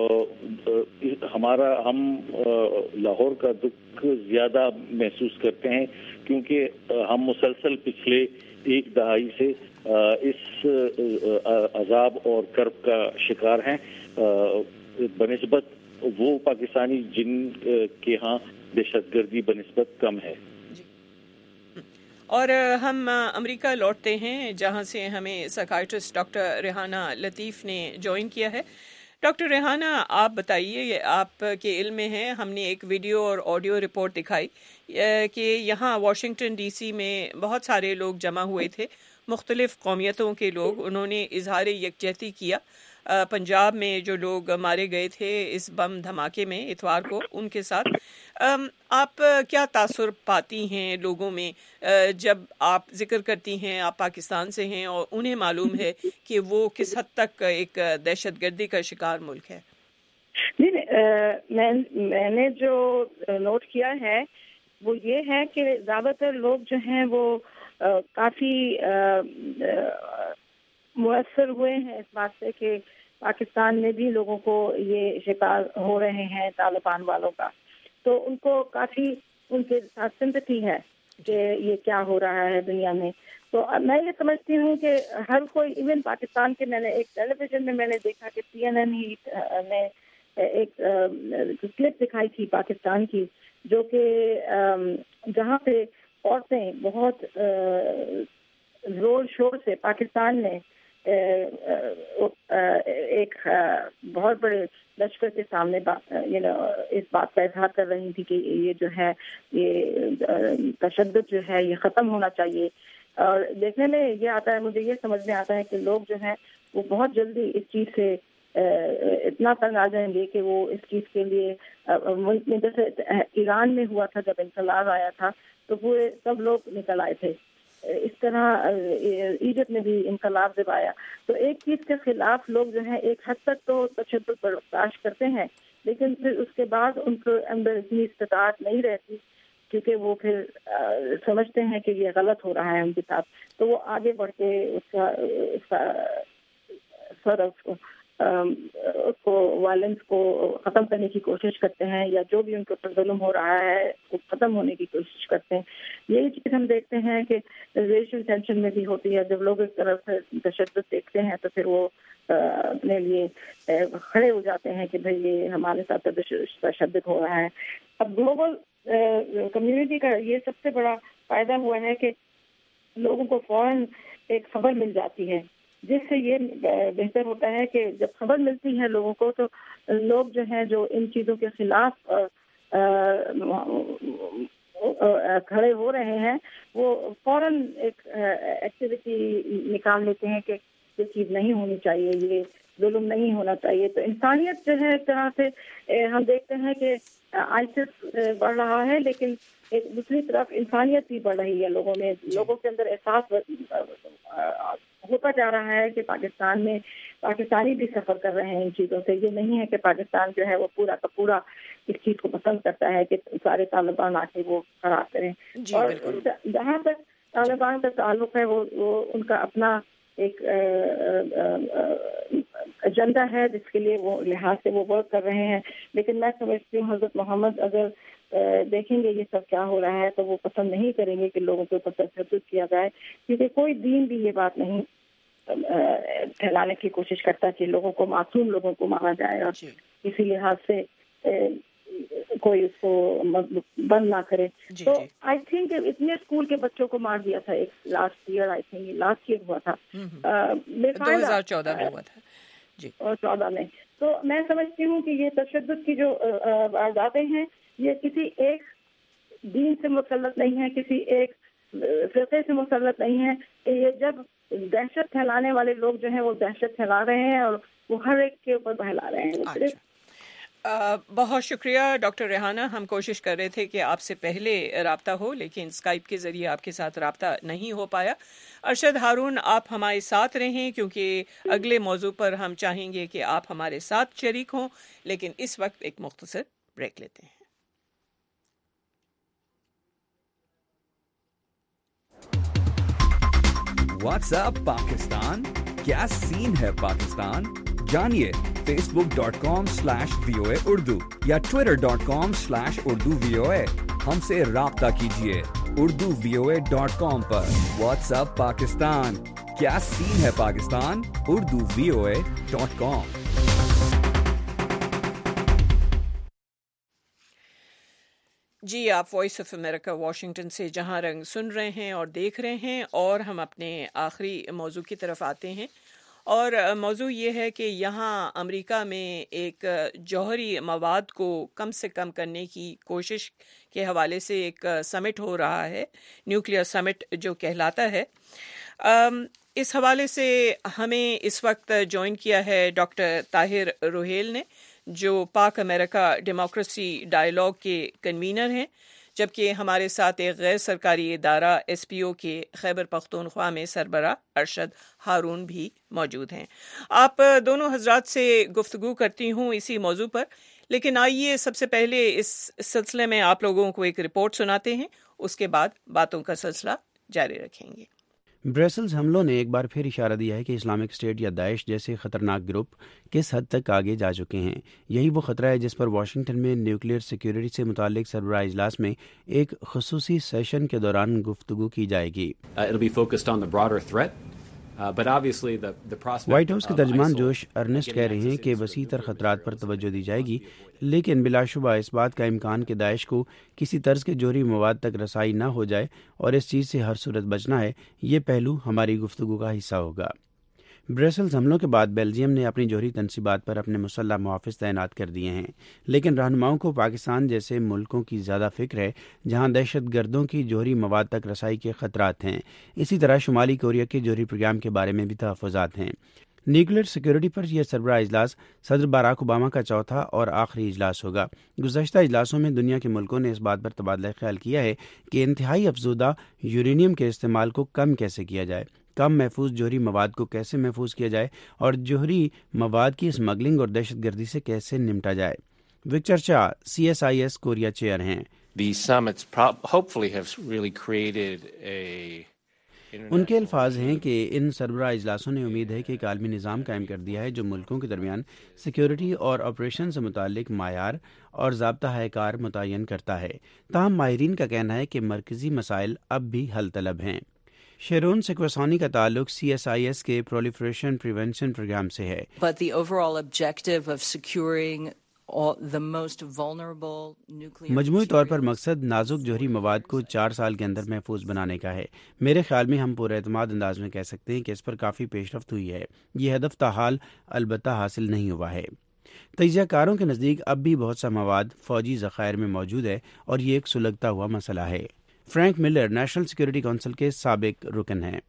ہم لاہور کا دکھ زیادہ محسوس کرتے ہیں کیونکہ ہم مسلسل پچھلے ایک دہائی سے اس عذاب اور کرب کا شکار ہیں بنسبت وہ پاکستانی جن کے ہاں دہشت گردی بنسبت کم ہے۔ اور ہم امریکہ لوٹتے ہیں جہاں سے ہمیں سائیکیٹرسٹ ڈاکٹر ریحانہ لطیف نے جوائن کیا ہے۔ ڈاکٹر ریحانہ، آپ بتائیے، آپ کے علم میں ہے، ہم نے ایک ویڈیو اور آڈیو رپورٹ دکھائی کہ یہاں واشنگٹن ڈی سی میں بہت سارے لوگ جمع ہوئے تھے، مختلف قومیتوں کے لوگ، انہوں نے اظہار یکجہتی کیا پنجاب میں جو لوگ مارے گئے تھے اس بم دھماکے میں اتوار کو، ان کے ساتھ آپ کیا تاثر پاتی ہیں لوگوں میں جب آپ ذکر کرتی ہیں آپ پاکستان سے ہیں اور انہیں معلوم ہے کہ وہ کس حد تک ایک دہشت گردی کا شکار ملک ہے؟ میں نے جو نوٹ کیا ہے وہ یہ ہے کہ زیادہ تر لوگ جو ہیں وہ کافی مؤثر ہوئے ہیں اس بات سے کہ پاکستان میں بھی لوگوں کو یہ شکار ہو رہے ہیں طالبان والوں کا، تو ان کو کافی ان کے ساتھ سمپتھی ہے کہ یہ کیا ہو رہا ہے دنیا میں۔ تو میں یہ سمجھتی ہوں کہ ہر کوئی، ایون پاکستان کے، میں نے ایک ٹیلی ویژن میں نے دیکھا کہ CNN نے ایک کلپ دکھائی تھی پاکستان کی، جو کہ جہاں پہ عورتیں بہت زور شور سے پاکستان میں ایک بہت بڑے لشکر کے سامنے اس بات کا اظہار کر رہی تھی کہ یہ جو ہے یہ تشدد جو ہے یہ ختم ہونا چاہیے۔ اور دیکھنے میں یہ آتا ہے، مجھے یہ سمجھ میں آتا ہے کہ لوگ جو ہیں وہ بہت جلدی اس چیز سے اتنا تنگ آ جائیں گے کہ وہ اس چیز کے لیے ملک میں، جیسے ایران میں ہوا تھا جب انقلاب آیا تھا تو پورے سب لوگ نکل آئے تھے، اس طرح ایجپٹ میں بھی انقلاب جب آیا تو ایک چیز کے خلاف لوگ جو ہے ایک حد تک تو تشدد برداشت کرتے ہیں، لیکن پھر اس کے بعد ان کے اندر اتنی استطاعت نہیں رہتی کیونکہ وہ پھر سمجھتے ہیں کہ یہ غلط ہو رہا ہے ان کے ساتھ، تو وہ آگے بڑھ کے اس کو وائلنس کو ختم کرنے کی کوشش کرتے ہیں، یا جو بھی ان کے اوپر ظلم ہو رہا ہے وہ ختم ہونے کی کوشش کرتے ہیں. یہی چیز ہم دیکھتے ہیں کہ ریشل ٹینشن میں بھی ہوتی ہے. جب لوگ ایک طرف سے تشدد دیکھتے ہیں تو پھر وہ اپنے لیے کھڑے ہو جاتے ہیں کہ بھئی یہ ہمارے ساتھ تشدد ہو رہا ہے. اب گلوبل کمیونٹی کا یہ سب سے بڑا فائدہ ہوا ہے کہ لوگوں کو فوراً ایک خبر مل جاتی ہے، جس سے یہ بہتر ہوتا ہے کہ جب خبر ملتی ہے لوگوں کو تو لوگ جو ہیں جو ان چیزوں کے خلاف کھڑے ہو رہے ہیں وہ فوراً ایک ایکٹیویٹی نکال لیتے ہیں کہ یہ چیز نہیں ہونی چاہیے، یہ ظلم نہیں ہونا چاہیے. تو انسانیت جو ہے ایک طرح سے ہم دیکھتے ہیں کہ آئسس بڑھ رہا ہے، لیکن ایک دوسری طرف انسانیت بھی بڑھ رہی ہے. لوگوں کے اندر احساس ہوتا جا رہا ہے کہ پاکستان میں پاکستانی بھی سفر کر رہے ہیں ان چیزوں سے. یہ نہیں ہے کہ پاکستان جو ہے وہ پورا کا پورا اس چیز کو پسند کرتا ہے کہ سارے طالبان آ کے وہ خراب کریں. اور جہاں تک طالبان کا تعلق ہے وہ ان کا اپنا ایک ایجنڈا ہے جس کے لیے وہ لحاظ سے وہ ورک کر رہے ہیں. لیکن میں سمجھتی ہوں حضرت محمد اگر دیکھیں گے یہ سب کیا ہو رہا ہے تو وہ پسند نہیں کریں گے کہ لوگوں کے اوپر تشدد کیا جائے، کیونکہ کوئی دین بھی یہ بات نہیں پھیلانے کی کوشش کرتا کہ لوگوں کو، معصوم لوگوں کو مارا جائے اور کسی لحاظ سے کوئی اس کو بند نہ کرے. تو آئی تھنک اتنے اسکول کے بچوں کو مار دیا تھا ایک last year, I think last year ہوا تھا 2014 میں ہوا تھا جی، اور 14 میں. تو میں سمجھتی ہوں کہ یہ تشدد کی جو وارداتیں ہیں یہ کسی ایک دین سے مسلط نہیں ہے، کسی ایک فرقے سے مسلط نہیں ہے. یہ جب دہشت پھیلانے والے لوگ جو ہیں وہ دہشت پھیلا رہے ہیں اور وہ ہر ایک کے اوپر پھیلا رہے ہیں. بہت شکریہ ڈاکٹر ریحانہ. ہم کوشش کر رہے تھے کہ آپ سے پہلے رابطہ ہو لیکن اسکائپ کے ذریعے آپ کے ساتھ رابطہ نہیں ہو پایا. ارشد ہارون آپ ہمارے ساتھ رہیں کیونکہ اگلے موضوع پر ہم چاہیں گے کہ آپ ہمارے ساتھ شریک ہوں، لیکن اس وقت ایک مختصر بریک لیتے ہیں. واٹس ایپ پاکستان، کیا سین ہے پاکستان؟ جانیے facebook.com/VOA اردو یا twitter.com/Urdu VOA. ہم سے رابطہ کیجیے urduvoa.com پر. واٹس ایپ پاکستان، کیا سین ہے پاکستان؟ urduvoa.com. جی، آپ وائس آف امریکہ واشنگٹن سے جہاں رنگ سن رہے ہیں اور دیکھ رہے ہیں، اور ہم اپنے آخری موضوع کی طرف آتے ہیں. اور موضوع یہ ہے کہ یہاں امریکہ میں ایک جوہری مواد کو کم سے کم کرنے کی کوشش کے حوالے سے ایک سمٹ ہو رہا ہے، نیوکلیئر سمٹ جو کہلاتا ہے. اس حوالے سے ہمیں اس وقت جوائن کیا ہے ڈاکٹر طاہر روہیل نے، جو پاک امریکہ ڈیموکریسی ڈائیلاگ کے کنوینر ہیں، جبکہ ہمارے ساتھ ایک غیر سرکاری ادارہ SPO کے خیبر پختونخوا میں سربراہ ارشد ہارون بھی موجود ہیں. آپ دونوں حضرات سے گفتگو کرتی ہوں اسی موضوع پر، لیکن آئیے سب سے پہلے اس سلسلے میں آپ لوگوں کو ایک رپورٹ سناتے ہیں، اس کے بعد باتوں کا سلسلہ جاری رکھیں گے. برسلز حملوں نے ایک بار پھر اشارہ دیا ہے کہ اسلامک اسٹیٹ یا داعش جیسے خطرناک گروپ کس حد تک آگے جا چکے ہیں. یہی وہ خطرہ ہے جس پر واشنگٹن میں نیوکلیئر سیکیورٹی سے متعلق سربراہ اجلاس میں ایک خصوصی سیشن کے دوران گفتگو کی جائے گی. وائٹ ہاؤس کے ترجمان جوش ارنسٹ کہہ رہے ہیں کہ وسیع تر خطرات پر توجہ دی جائے گی، لیکن بلا شبہ اس بات کا امکان کہ داعش کو کسی طرز کے جوہری مواد تک رسائی نہ ہو جائے اور اس چیز سے ہر صورت بچنا ہے، یہ پہلو ہماری گفتگو کا حصہ ہوگا. برسلز حملوں کے بعد بیلجیم نے اپنی جوہری تنصیبات پر اپنے مسلح محافظ تعینات کر دیے ہیں، لیکن رہنماؤں کو پاکستان جیسے ملکوں کی زیادہ فکر ہے جہاں دہشت گردوں کی جوہری مواد تک رسائی کے خطرات ہیں. اسی طرح شمالی کوریا کے جوہری پروگرام کے بارے میں بھی تحفظات ہیں. نیوکلیئر سیکورٹی پر یہ سربراہ اجلاس صدر باراک اوباما کا چوتھا اور آخری اجلاس ہوگا۔ گزشتہ اجلاسوں میں دنیا کے ملکوں نے اس بات پر تبادلہ خیال کیا ہے کہ انتہائی افزودہ یورینیم کے استعمال کو کم کیسے کیا جائے، کم محفوظ جوہری مواد کو کیسے محفوظ کیا جائے اور جوہری مواد کی اسمگلنگ اور دہشت گردی سے کیسے نمٹا جائے۔ وکٹر چا CSIS کوریا چیئر ہیں۔ ان کے الفاظ ہیں کہ ان سربراہ اجلاسوں نے امید ہے کہ ایک عالمی نظام قائم کر دیا ہے جو ملکوں کے درمیان سیکیورٹی اور آپریشن سے متعلق معیار اور ضابطہ کار متعین کرتا ہے۔ تاہم ماہرین کا کہنا ہے کہ مرکزی مسائل اب بھی حل طلب ہیں۔ شیرون سیکوسانی کا تعلق CSIS کے پرولیفریشن پریونشن پروگرام سے ہے۔ But the overall objective of securing the most vulnerable nuclear مجموعی طور پر مقصد نازک جوہری مواد کو 4 سال کے اندر محفوظ بنانے کا ہے۔ میرے خیال میں ہم پورے اعتماد انداز میں کہہ سکتے ہیں کہ اس پر کافی پیش رفت ہوئی ہے۔ یہ ہدف تاحال البتہ حاصل نہیں ہوا ہے۔ تجزیہ کاروں کے نزدیک اب بھی بہت سا مواد فوجی ذخائر میں موجود ہے اور یہ ایک سلگتا ہوا مسئلہ ہے۔ Frank Miller national security council کے سابق رکن ہیں۔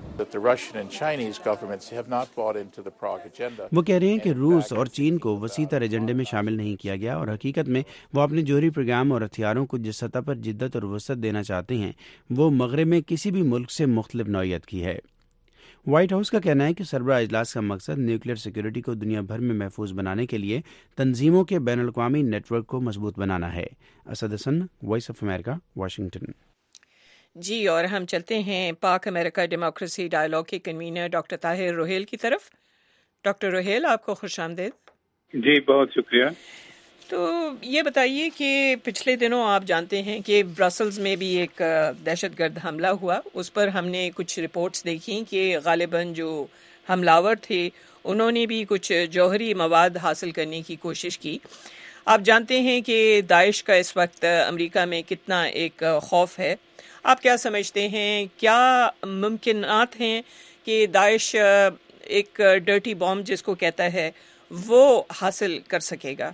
وہ کہہ رہے ہیں کہ روس اور چین کو وسیع تر ایجنڈے میں شامل نہیں کیا گیا اور حقیقت میں وہ اپنے جوہری پروگرام اور ہتھیاروں کو جس سطح پر جدت اور وسعت دینا چاہتے ہیں وہ مغرب میں کسی بھی ملک سے مختلف نوعیت کی ہے۔ وائٹ ہاؤس کا کہنا ہے کہ سربراہ اجلاس کا مقصد نیوکلیئر سیکورٹی کو دنیا بھر میں محفوظ بنانے کے لیے تنظیموں کے بین الاقوامی نیٹ ورک کو مضبوط بنانا ہے۔ Asad Hasan, Voice of America, Washington. جی، اور ہم چلتے ہیں پاک امریکہ ڈیموکریسی ڈائیلاگ کے کنوینر ڈاکٹر طاہر روہیل کی طرف۔ ڈاکٹر روہیل، آپ کو خوش آمدید۔ جی بہت شکریہ۔ تو یہ بتائیے کہ پچھلے دنوں آپ جانتے ہیں کہ برسلز میں بھی ایک دہشت گرد حملہ ہوا، اس پر ہم نے کچھ رپورٹس دیکھی کہ غالباً جو حملاور تھے انہوں نے بھی کچھ جوہری مواد حاصل کرنے کی کوشش کی۔ آپ جانتے ہیں کہ داعش کا اس وقت امریکہ میں کتنا ایک خوف ہے۔ آپ کیا سمجھتے ہیں، کیا ممکنات ہیں کہ داعش ایک ڈرٹی بام جس کو کہتا ہے وہ حاصل کر سکے گا؟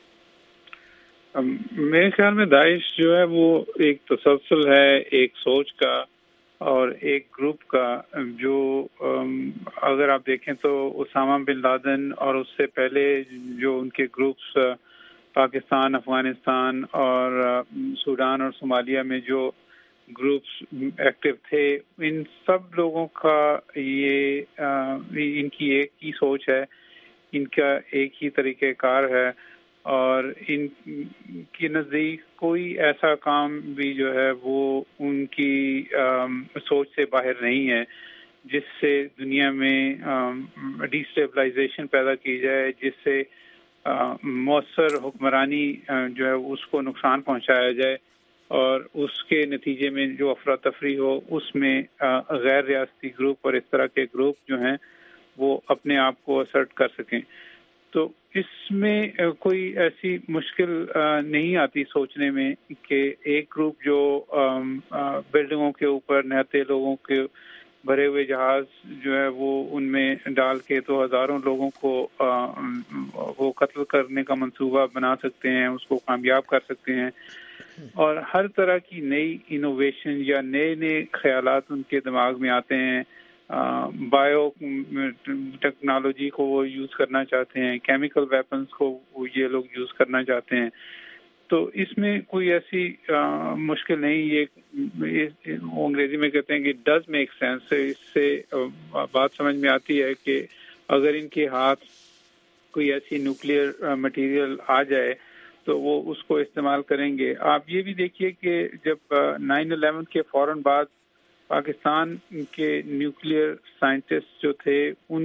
میرے خیال میں داعش جو ہے وہ ایک تسلسل ہے، ایک سوچ کا اور ایک گروپ کا، جو اگر آپ دیکھیں تو اسامہ بن لادن اور اس سے پہلے جو ان کے گروپس پاکستان، افغانستان اور سوڈان اور صومالیہ میں جو گروپس ایکٹیو تھے، ان سب لوگوں کا ان کی ایک ہی سوچ ہے، ان کا ایک ہی طریقہ کار ہے اور ان کے نزدیک کوئی ایسا کام بھی جو ہے وہ ان کی سوچ سے باہر نہیں ہے جس سے دنیا میں ڈی اسٹیبلائزیشن پیدا کی جائے، جس سے مؤثر حکمرانی جو ہے اس کو نقصان پہنچایا جائے اور اس کے نتیجے میں جو افراتفری ہو اس میں غیر ریاستی گروپ اور اس طرح کے گروپ جو ہیں وہ اپنے آپ کو اسرٹ کر سکیں۔ تو اس میں کوئی ایسی مشکل نہیں آتی سوچنے میں کہ ایک گروپ جو بلڈنگوں کے اوپر نہتے لوگوں کے بھرے ہوئے جہاز جو ہے وہ ان میں ڈال کے تو ہزاروں لوگوں کو وہ قتل کرنے کا منصوبہ بنا سکتے ہیں، اس کو کامیاب کر سکتے ہیں، اور ہر طرح کی نئی انوویشن یا نئے خیالات ان کے دماغ میں آتے ہیں۔ بایو ٹیکنالوجی کو وہ یوز کرنا چاہتے ہیں، کیمیکل ویپنز کو یہ لوگ یوز کرنا چاہتے ہیں۔ تو اس میں کوئی ایسی مشکل نہیں، یہ انگریزی میں کہتے ہیں کہ ڈز میک سینس۔ اس سے بات سمجھ میں آتی ہے کہ اگر ان کے ہاتھ کوئی ایسی نیوکلیئر مٹیریل آ جائے تو وہ اس کو استعمال کریں گے۔ آپ یہ بھی دیکھیے کہ جب 9/11 کے فوراً بعد پاکستان کے نیوکلیئر سائنٹسٹ جو تھے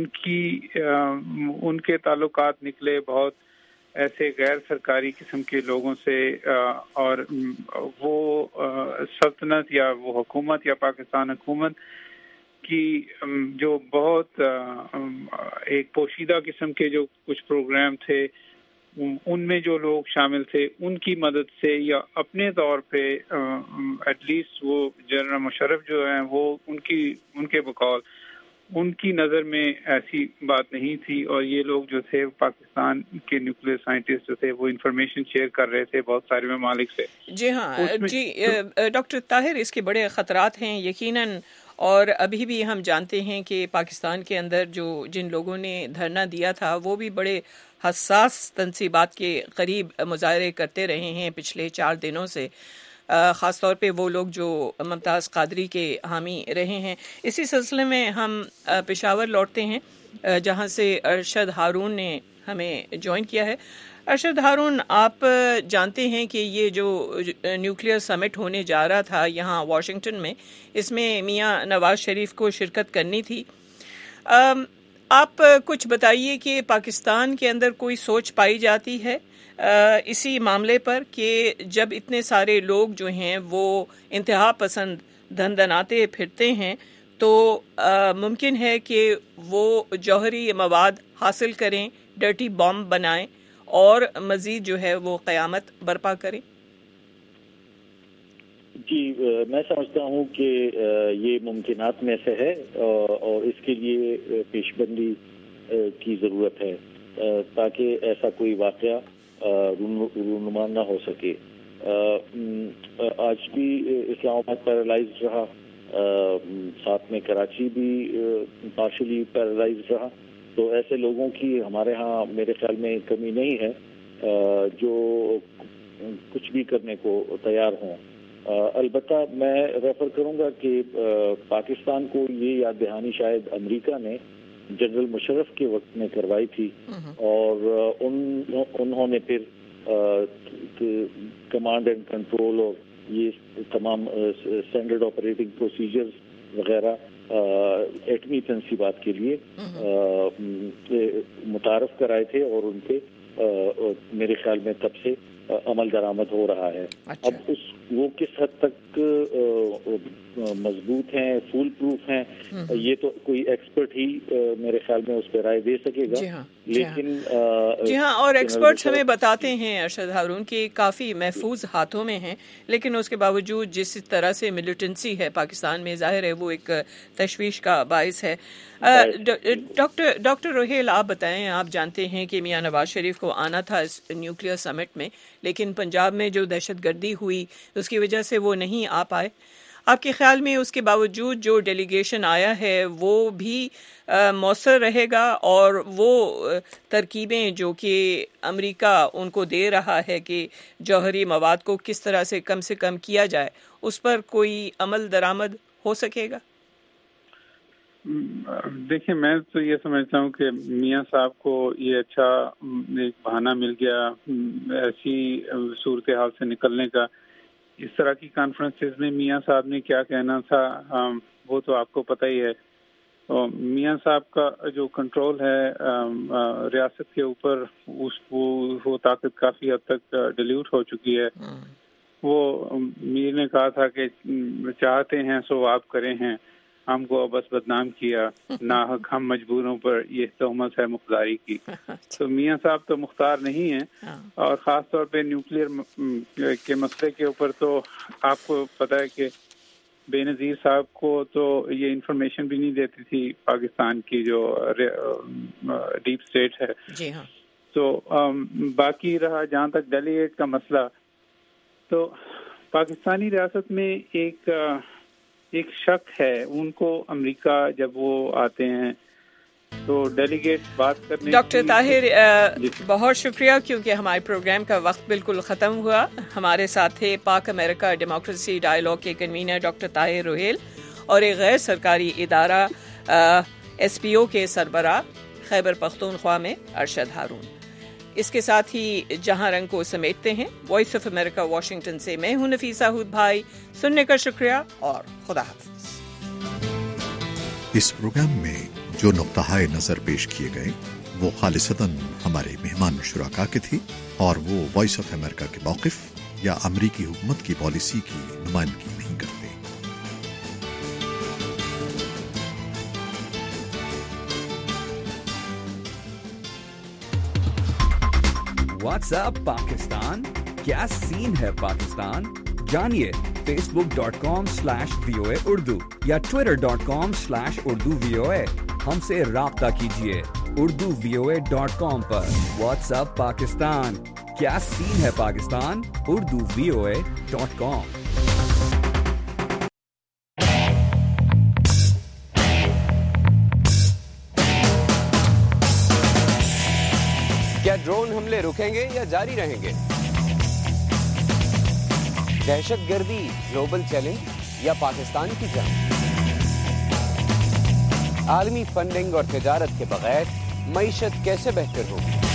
ان کے تعلقات نکلے بہت ایسے غیر سرکاری قسم کے لوگوں سے، اور وہ سلطنت یا وہ حکومت یا پاکستان حکومت کی جو بہت ایک پوشیدہ قسم کے جو کچھ پروگرام تھے ان میں جو لوگ شامل تھے ان کی مدد سے یا اپنے طور پہ ایٹ لیسٹ وہ جنرل مشرف جو ہیں وہ ان کے بقول ان کی نظر میں ایسی بات نہیں تھی، اور یہ لوگ جو تھے پاکستان کے نیوکلیئر سائنٹسٹ جو تھے وہ انفارمیشن شیئر کر رہے تھے بہت سارے ممالک سے۔ جی ہاں جی ڈاکٹر طاہر، اس کے بڑے خطرات ہیں یقیناً، اور ابھی بھی ہم جانتے ہیں کہ پاکستان کے اندر جن لوگوں نے دھرنا دیا تھا وہ بھی بڑے حساس تنصیبات کے قریب مظاہرے کرتے رہے ہیں پچھلے 4 دنوں سے، خاص طور پہ وہ لوگ جو ممتاز قادری کے حامی رہے ہیں۔ اسی سلسلے میں ہم پشاور لوٹتے ہیں جہاں سے ارشد ہارون نے ہمیں جوائن کیا ہے۔ ارشد ہارون، آپ جانتے ہیں کہ یہ جو نیوکلیئر سمٹ ہونے جا رہا تھا یہاں واشنگٹن میں، اس میں میاں نواز شریف کو شرکت کرنی تھی۔ آپ کچھ بتائیے کہ پاکستان کے اندر کوئی سوچ پائی جاتی ہے اسی معاملے پر کہ جب اتنے سارے لوگ جو ہیں وہ انتہا پسند دھندناتے پھرتے ہیں تو ممکن ہے کہ وہ جوہری مواد حاصل کریں، ڈرٹی بام بنائیں اور مزید جو ہے وہ قیامت برپا کریں؟ جی، میں سمجھتا ہوں کہ یہ ممکنات میں سے ہے اور اس کے لیے پیش بندی کی ضرورت ہے تاکہ ایسا کوئی واقعہ رونما نہ ہو سکے۔ آج بھی اسلام آباد پیرالائز رہا، ساتھ میں کراچی بھی پارشلی پیرالائز رہا، تو ایسے لوگوں کی ہمارے ہاں میرے خیال میں کمی نہیں ہے جو کچھ بھی کرنے کو تیار ہوں۔ البتہ میں ریفر کروں گا کہ پاکستان کو یہ یاد دہانی شاید امریکہ نے جنرل مشرف کے وقت میں کروائی تھی، اور انہوں نے پھر کمانڈ اینڈ کنٹرول اور یہ تمام اسٹینڈرڈ آپریٹنگ پروسیجرز وغیرہ ایٹمی تنصیبات کے لیے متعارف کرائے تھے، اور ان پہ میرے خیال میں تب سے عمل درآمد ہو رہا ہے۔ اب وہ کس حد تک مضبوط ہیں، فول پروف ہیں، یہ تو کوئی ایکسپرٹ ہی میرے خیال میں اس پہ رائے دے سکے گا۔ لیکن جی ہاں، اور ایکسپرٹس ہمیں بتاتے ہیں ارشد ہارون کہ کافی محفوظ ہاتھوں میں ہیں، لیکن اس کے باوجود جس طرح سے ملیٹنسی ہے پاکستان میں، ظاہر ہے وہ ایک تشویش کا باعث ہے۔ ڈاکٹر روہیل، آپ بتائیں، آپ جانتے ہیں کہ میاں نواز شریف کو آنا تھا اس نیوکلیئر سمٹ میں، لیکن پنجاب میں جو دہشت گردی ہوئی اس کی وجہ سے وہ نہیں آ پائے۔ آپ کے خیال میں اس کے باوجود جو ڈیلیگیشن آیا ہے وہ بھی مؤثر رہے گا، اور وہ ترکیبیں جو کہ امریکہ ان کو دے رہا ہے کہ جوہری مواد کو کس طرح سے کم کیا جائے، اس پر کوئی عمل درآمد ہو سکے گا؟ دیکھیں، میں تو یہ سمجھتا ہوں کہ میاں صاحب کو یہ اچھا ایک بہانہ مل گیا ایسی صورتحال سے نکلنے کا۔ اس طرح کی کانفرنسز میں میاں صاحب نے کیا کہنا تھا وہ تو آپ کو پتہ ہی ہے۔ میاں صاحب کا جو کنٹرول ہے ریاست کے اوپر، وہ طاقت کافی حد تک ڈیلیوٹ ہو چکی ہے۔ وہ میر نے کہا تھا کہ چاہتے ہیں سو آپ کرے ہیں، ہم کو بس بدنام کیا، ناحق ہم مجبوروں پر یہ تہمت ہے مقداری کی۔ تو میاں صاحب تو مختار نہیں ہیں، اور خاص طور پہ نیوکلیئر کے مسئلے کے اوپر تو آپ کو پتہ ہے کہ بے نظیر صاحب کو تو یہ انفارمیشن بھی نہیں دیتی تھی پاکستان کی جو ڈیپ اسٹیٹ ہے۔ جی ہاں۔ تو باقی رہا جہاں تک ڈیلیگیٹ کا مسئلہ، تو پاکستانی ریاست میں ایک شک ہے ان کو، امریکہ جب وہ آتے ہیں تو ڈیلیگیٹ بات کرنے۔ ڈاکٹر طاہر، بہت شکریہ، کیونکہ ہمارے پروگرام کا وقت بالکل ختم ہوا۔ ہمارے ساتھ تھے پاک امریکہ ڈیموکریسی ڈائیلاگ کے کنوینر ڈاکٹر طاہر روہیل، اور ایک غیر سرکاری ادارہ SPO کے سربراہ خیبر پختونخوا میں ارشد ہارون۔ اس کے ساتھ ہی جہاں رنگ کو سمیٹتے ہیں۔ وائس آف امریکہ واشنگٹن سے میں ہوں نفیسہ ہود بھائی، سننے کا شکریہ اور خدا حافظ۔ اس پروگرام میں جو نقطہ نظر پیش کیے گئے وہ خالصتاً ہمارے مہمان شرکاء کے تھے، اور وہ وائس آف امریکہ کے موقف یا امریکی حکومت کی پالیسی کی نمائندگی نہیں کرتے۔ واٹس ایپ پاکستان، کیا سین ہے پاکستان؟ جانیے facebook.com/VOA اردو یا twitter.com/Urdu VOA۔ ہم سے رابطہ کیجیے urduvoa.com پر۔ واٹس ایپ پاکستان، کیا سین ہے پاکستان؟ urduvoa.com۔ ڈرون حملے رکیں گے یا جاری رہیں گے؟ دہشت گردی گلوبل چیلنج یا پاکستان کی جنگ؟ عالمی فنڈنگ اور تجارت کے بغیر معیشت کیسے بہتر ہوگی؟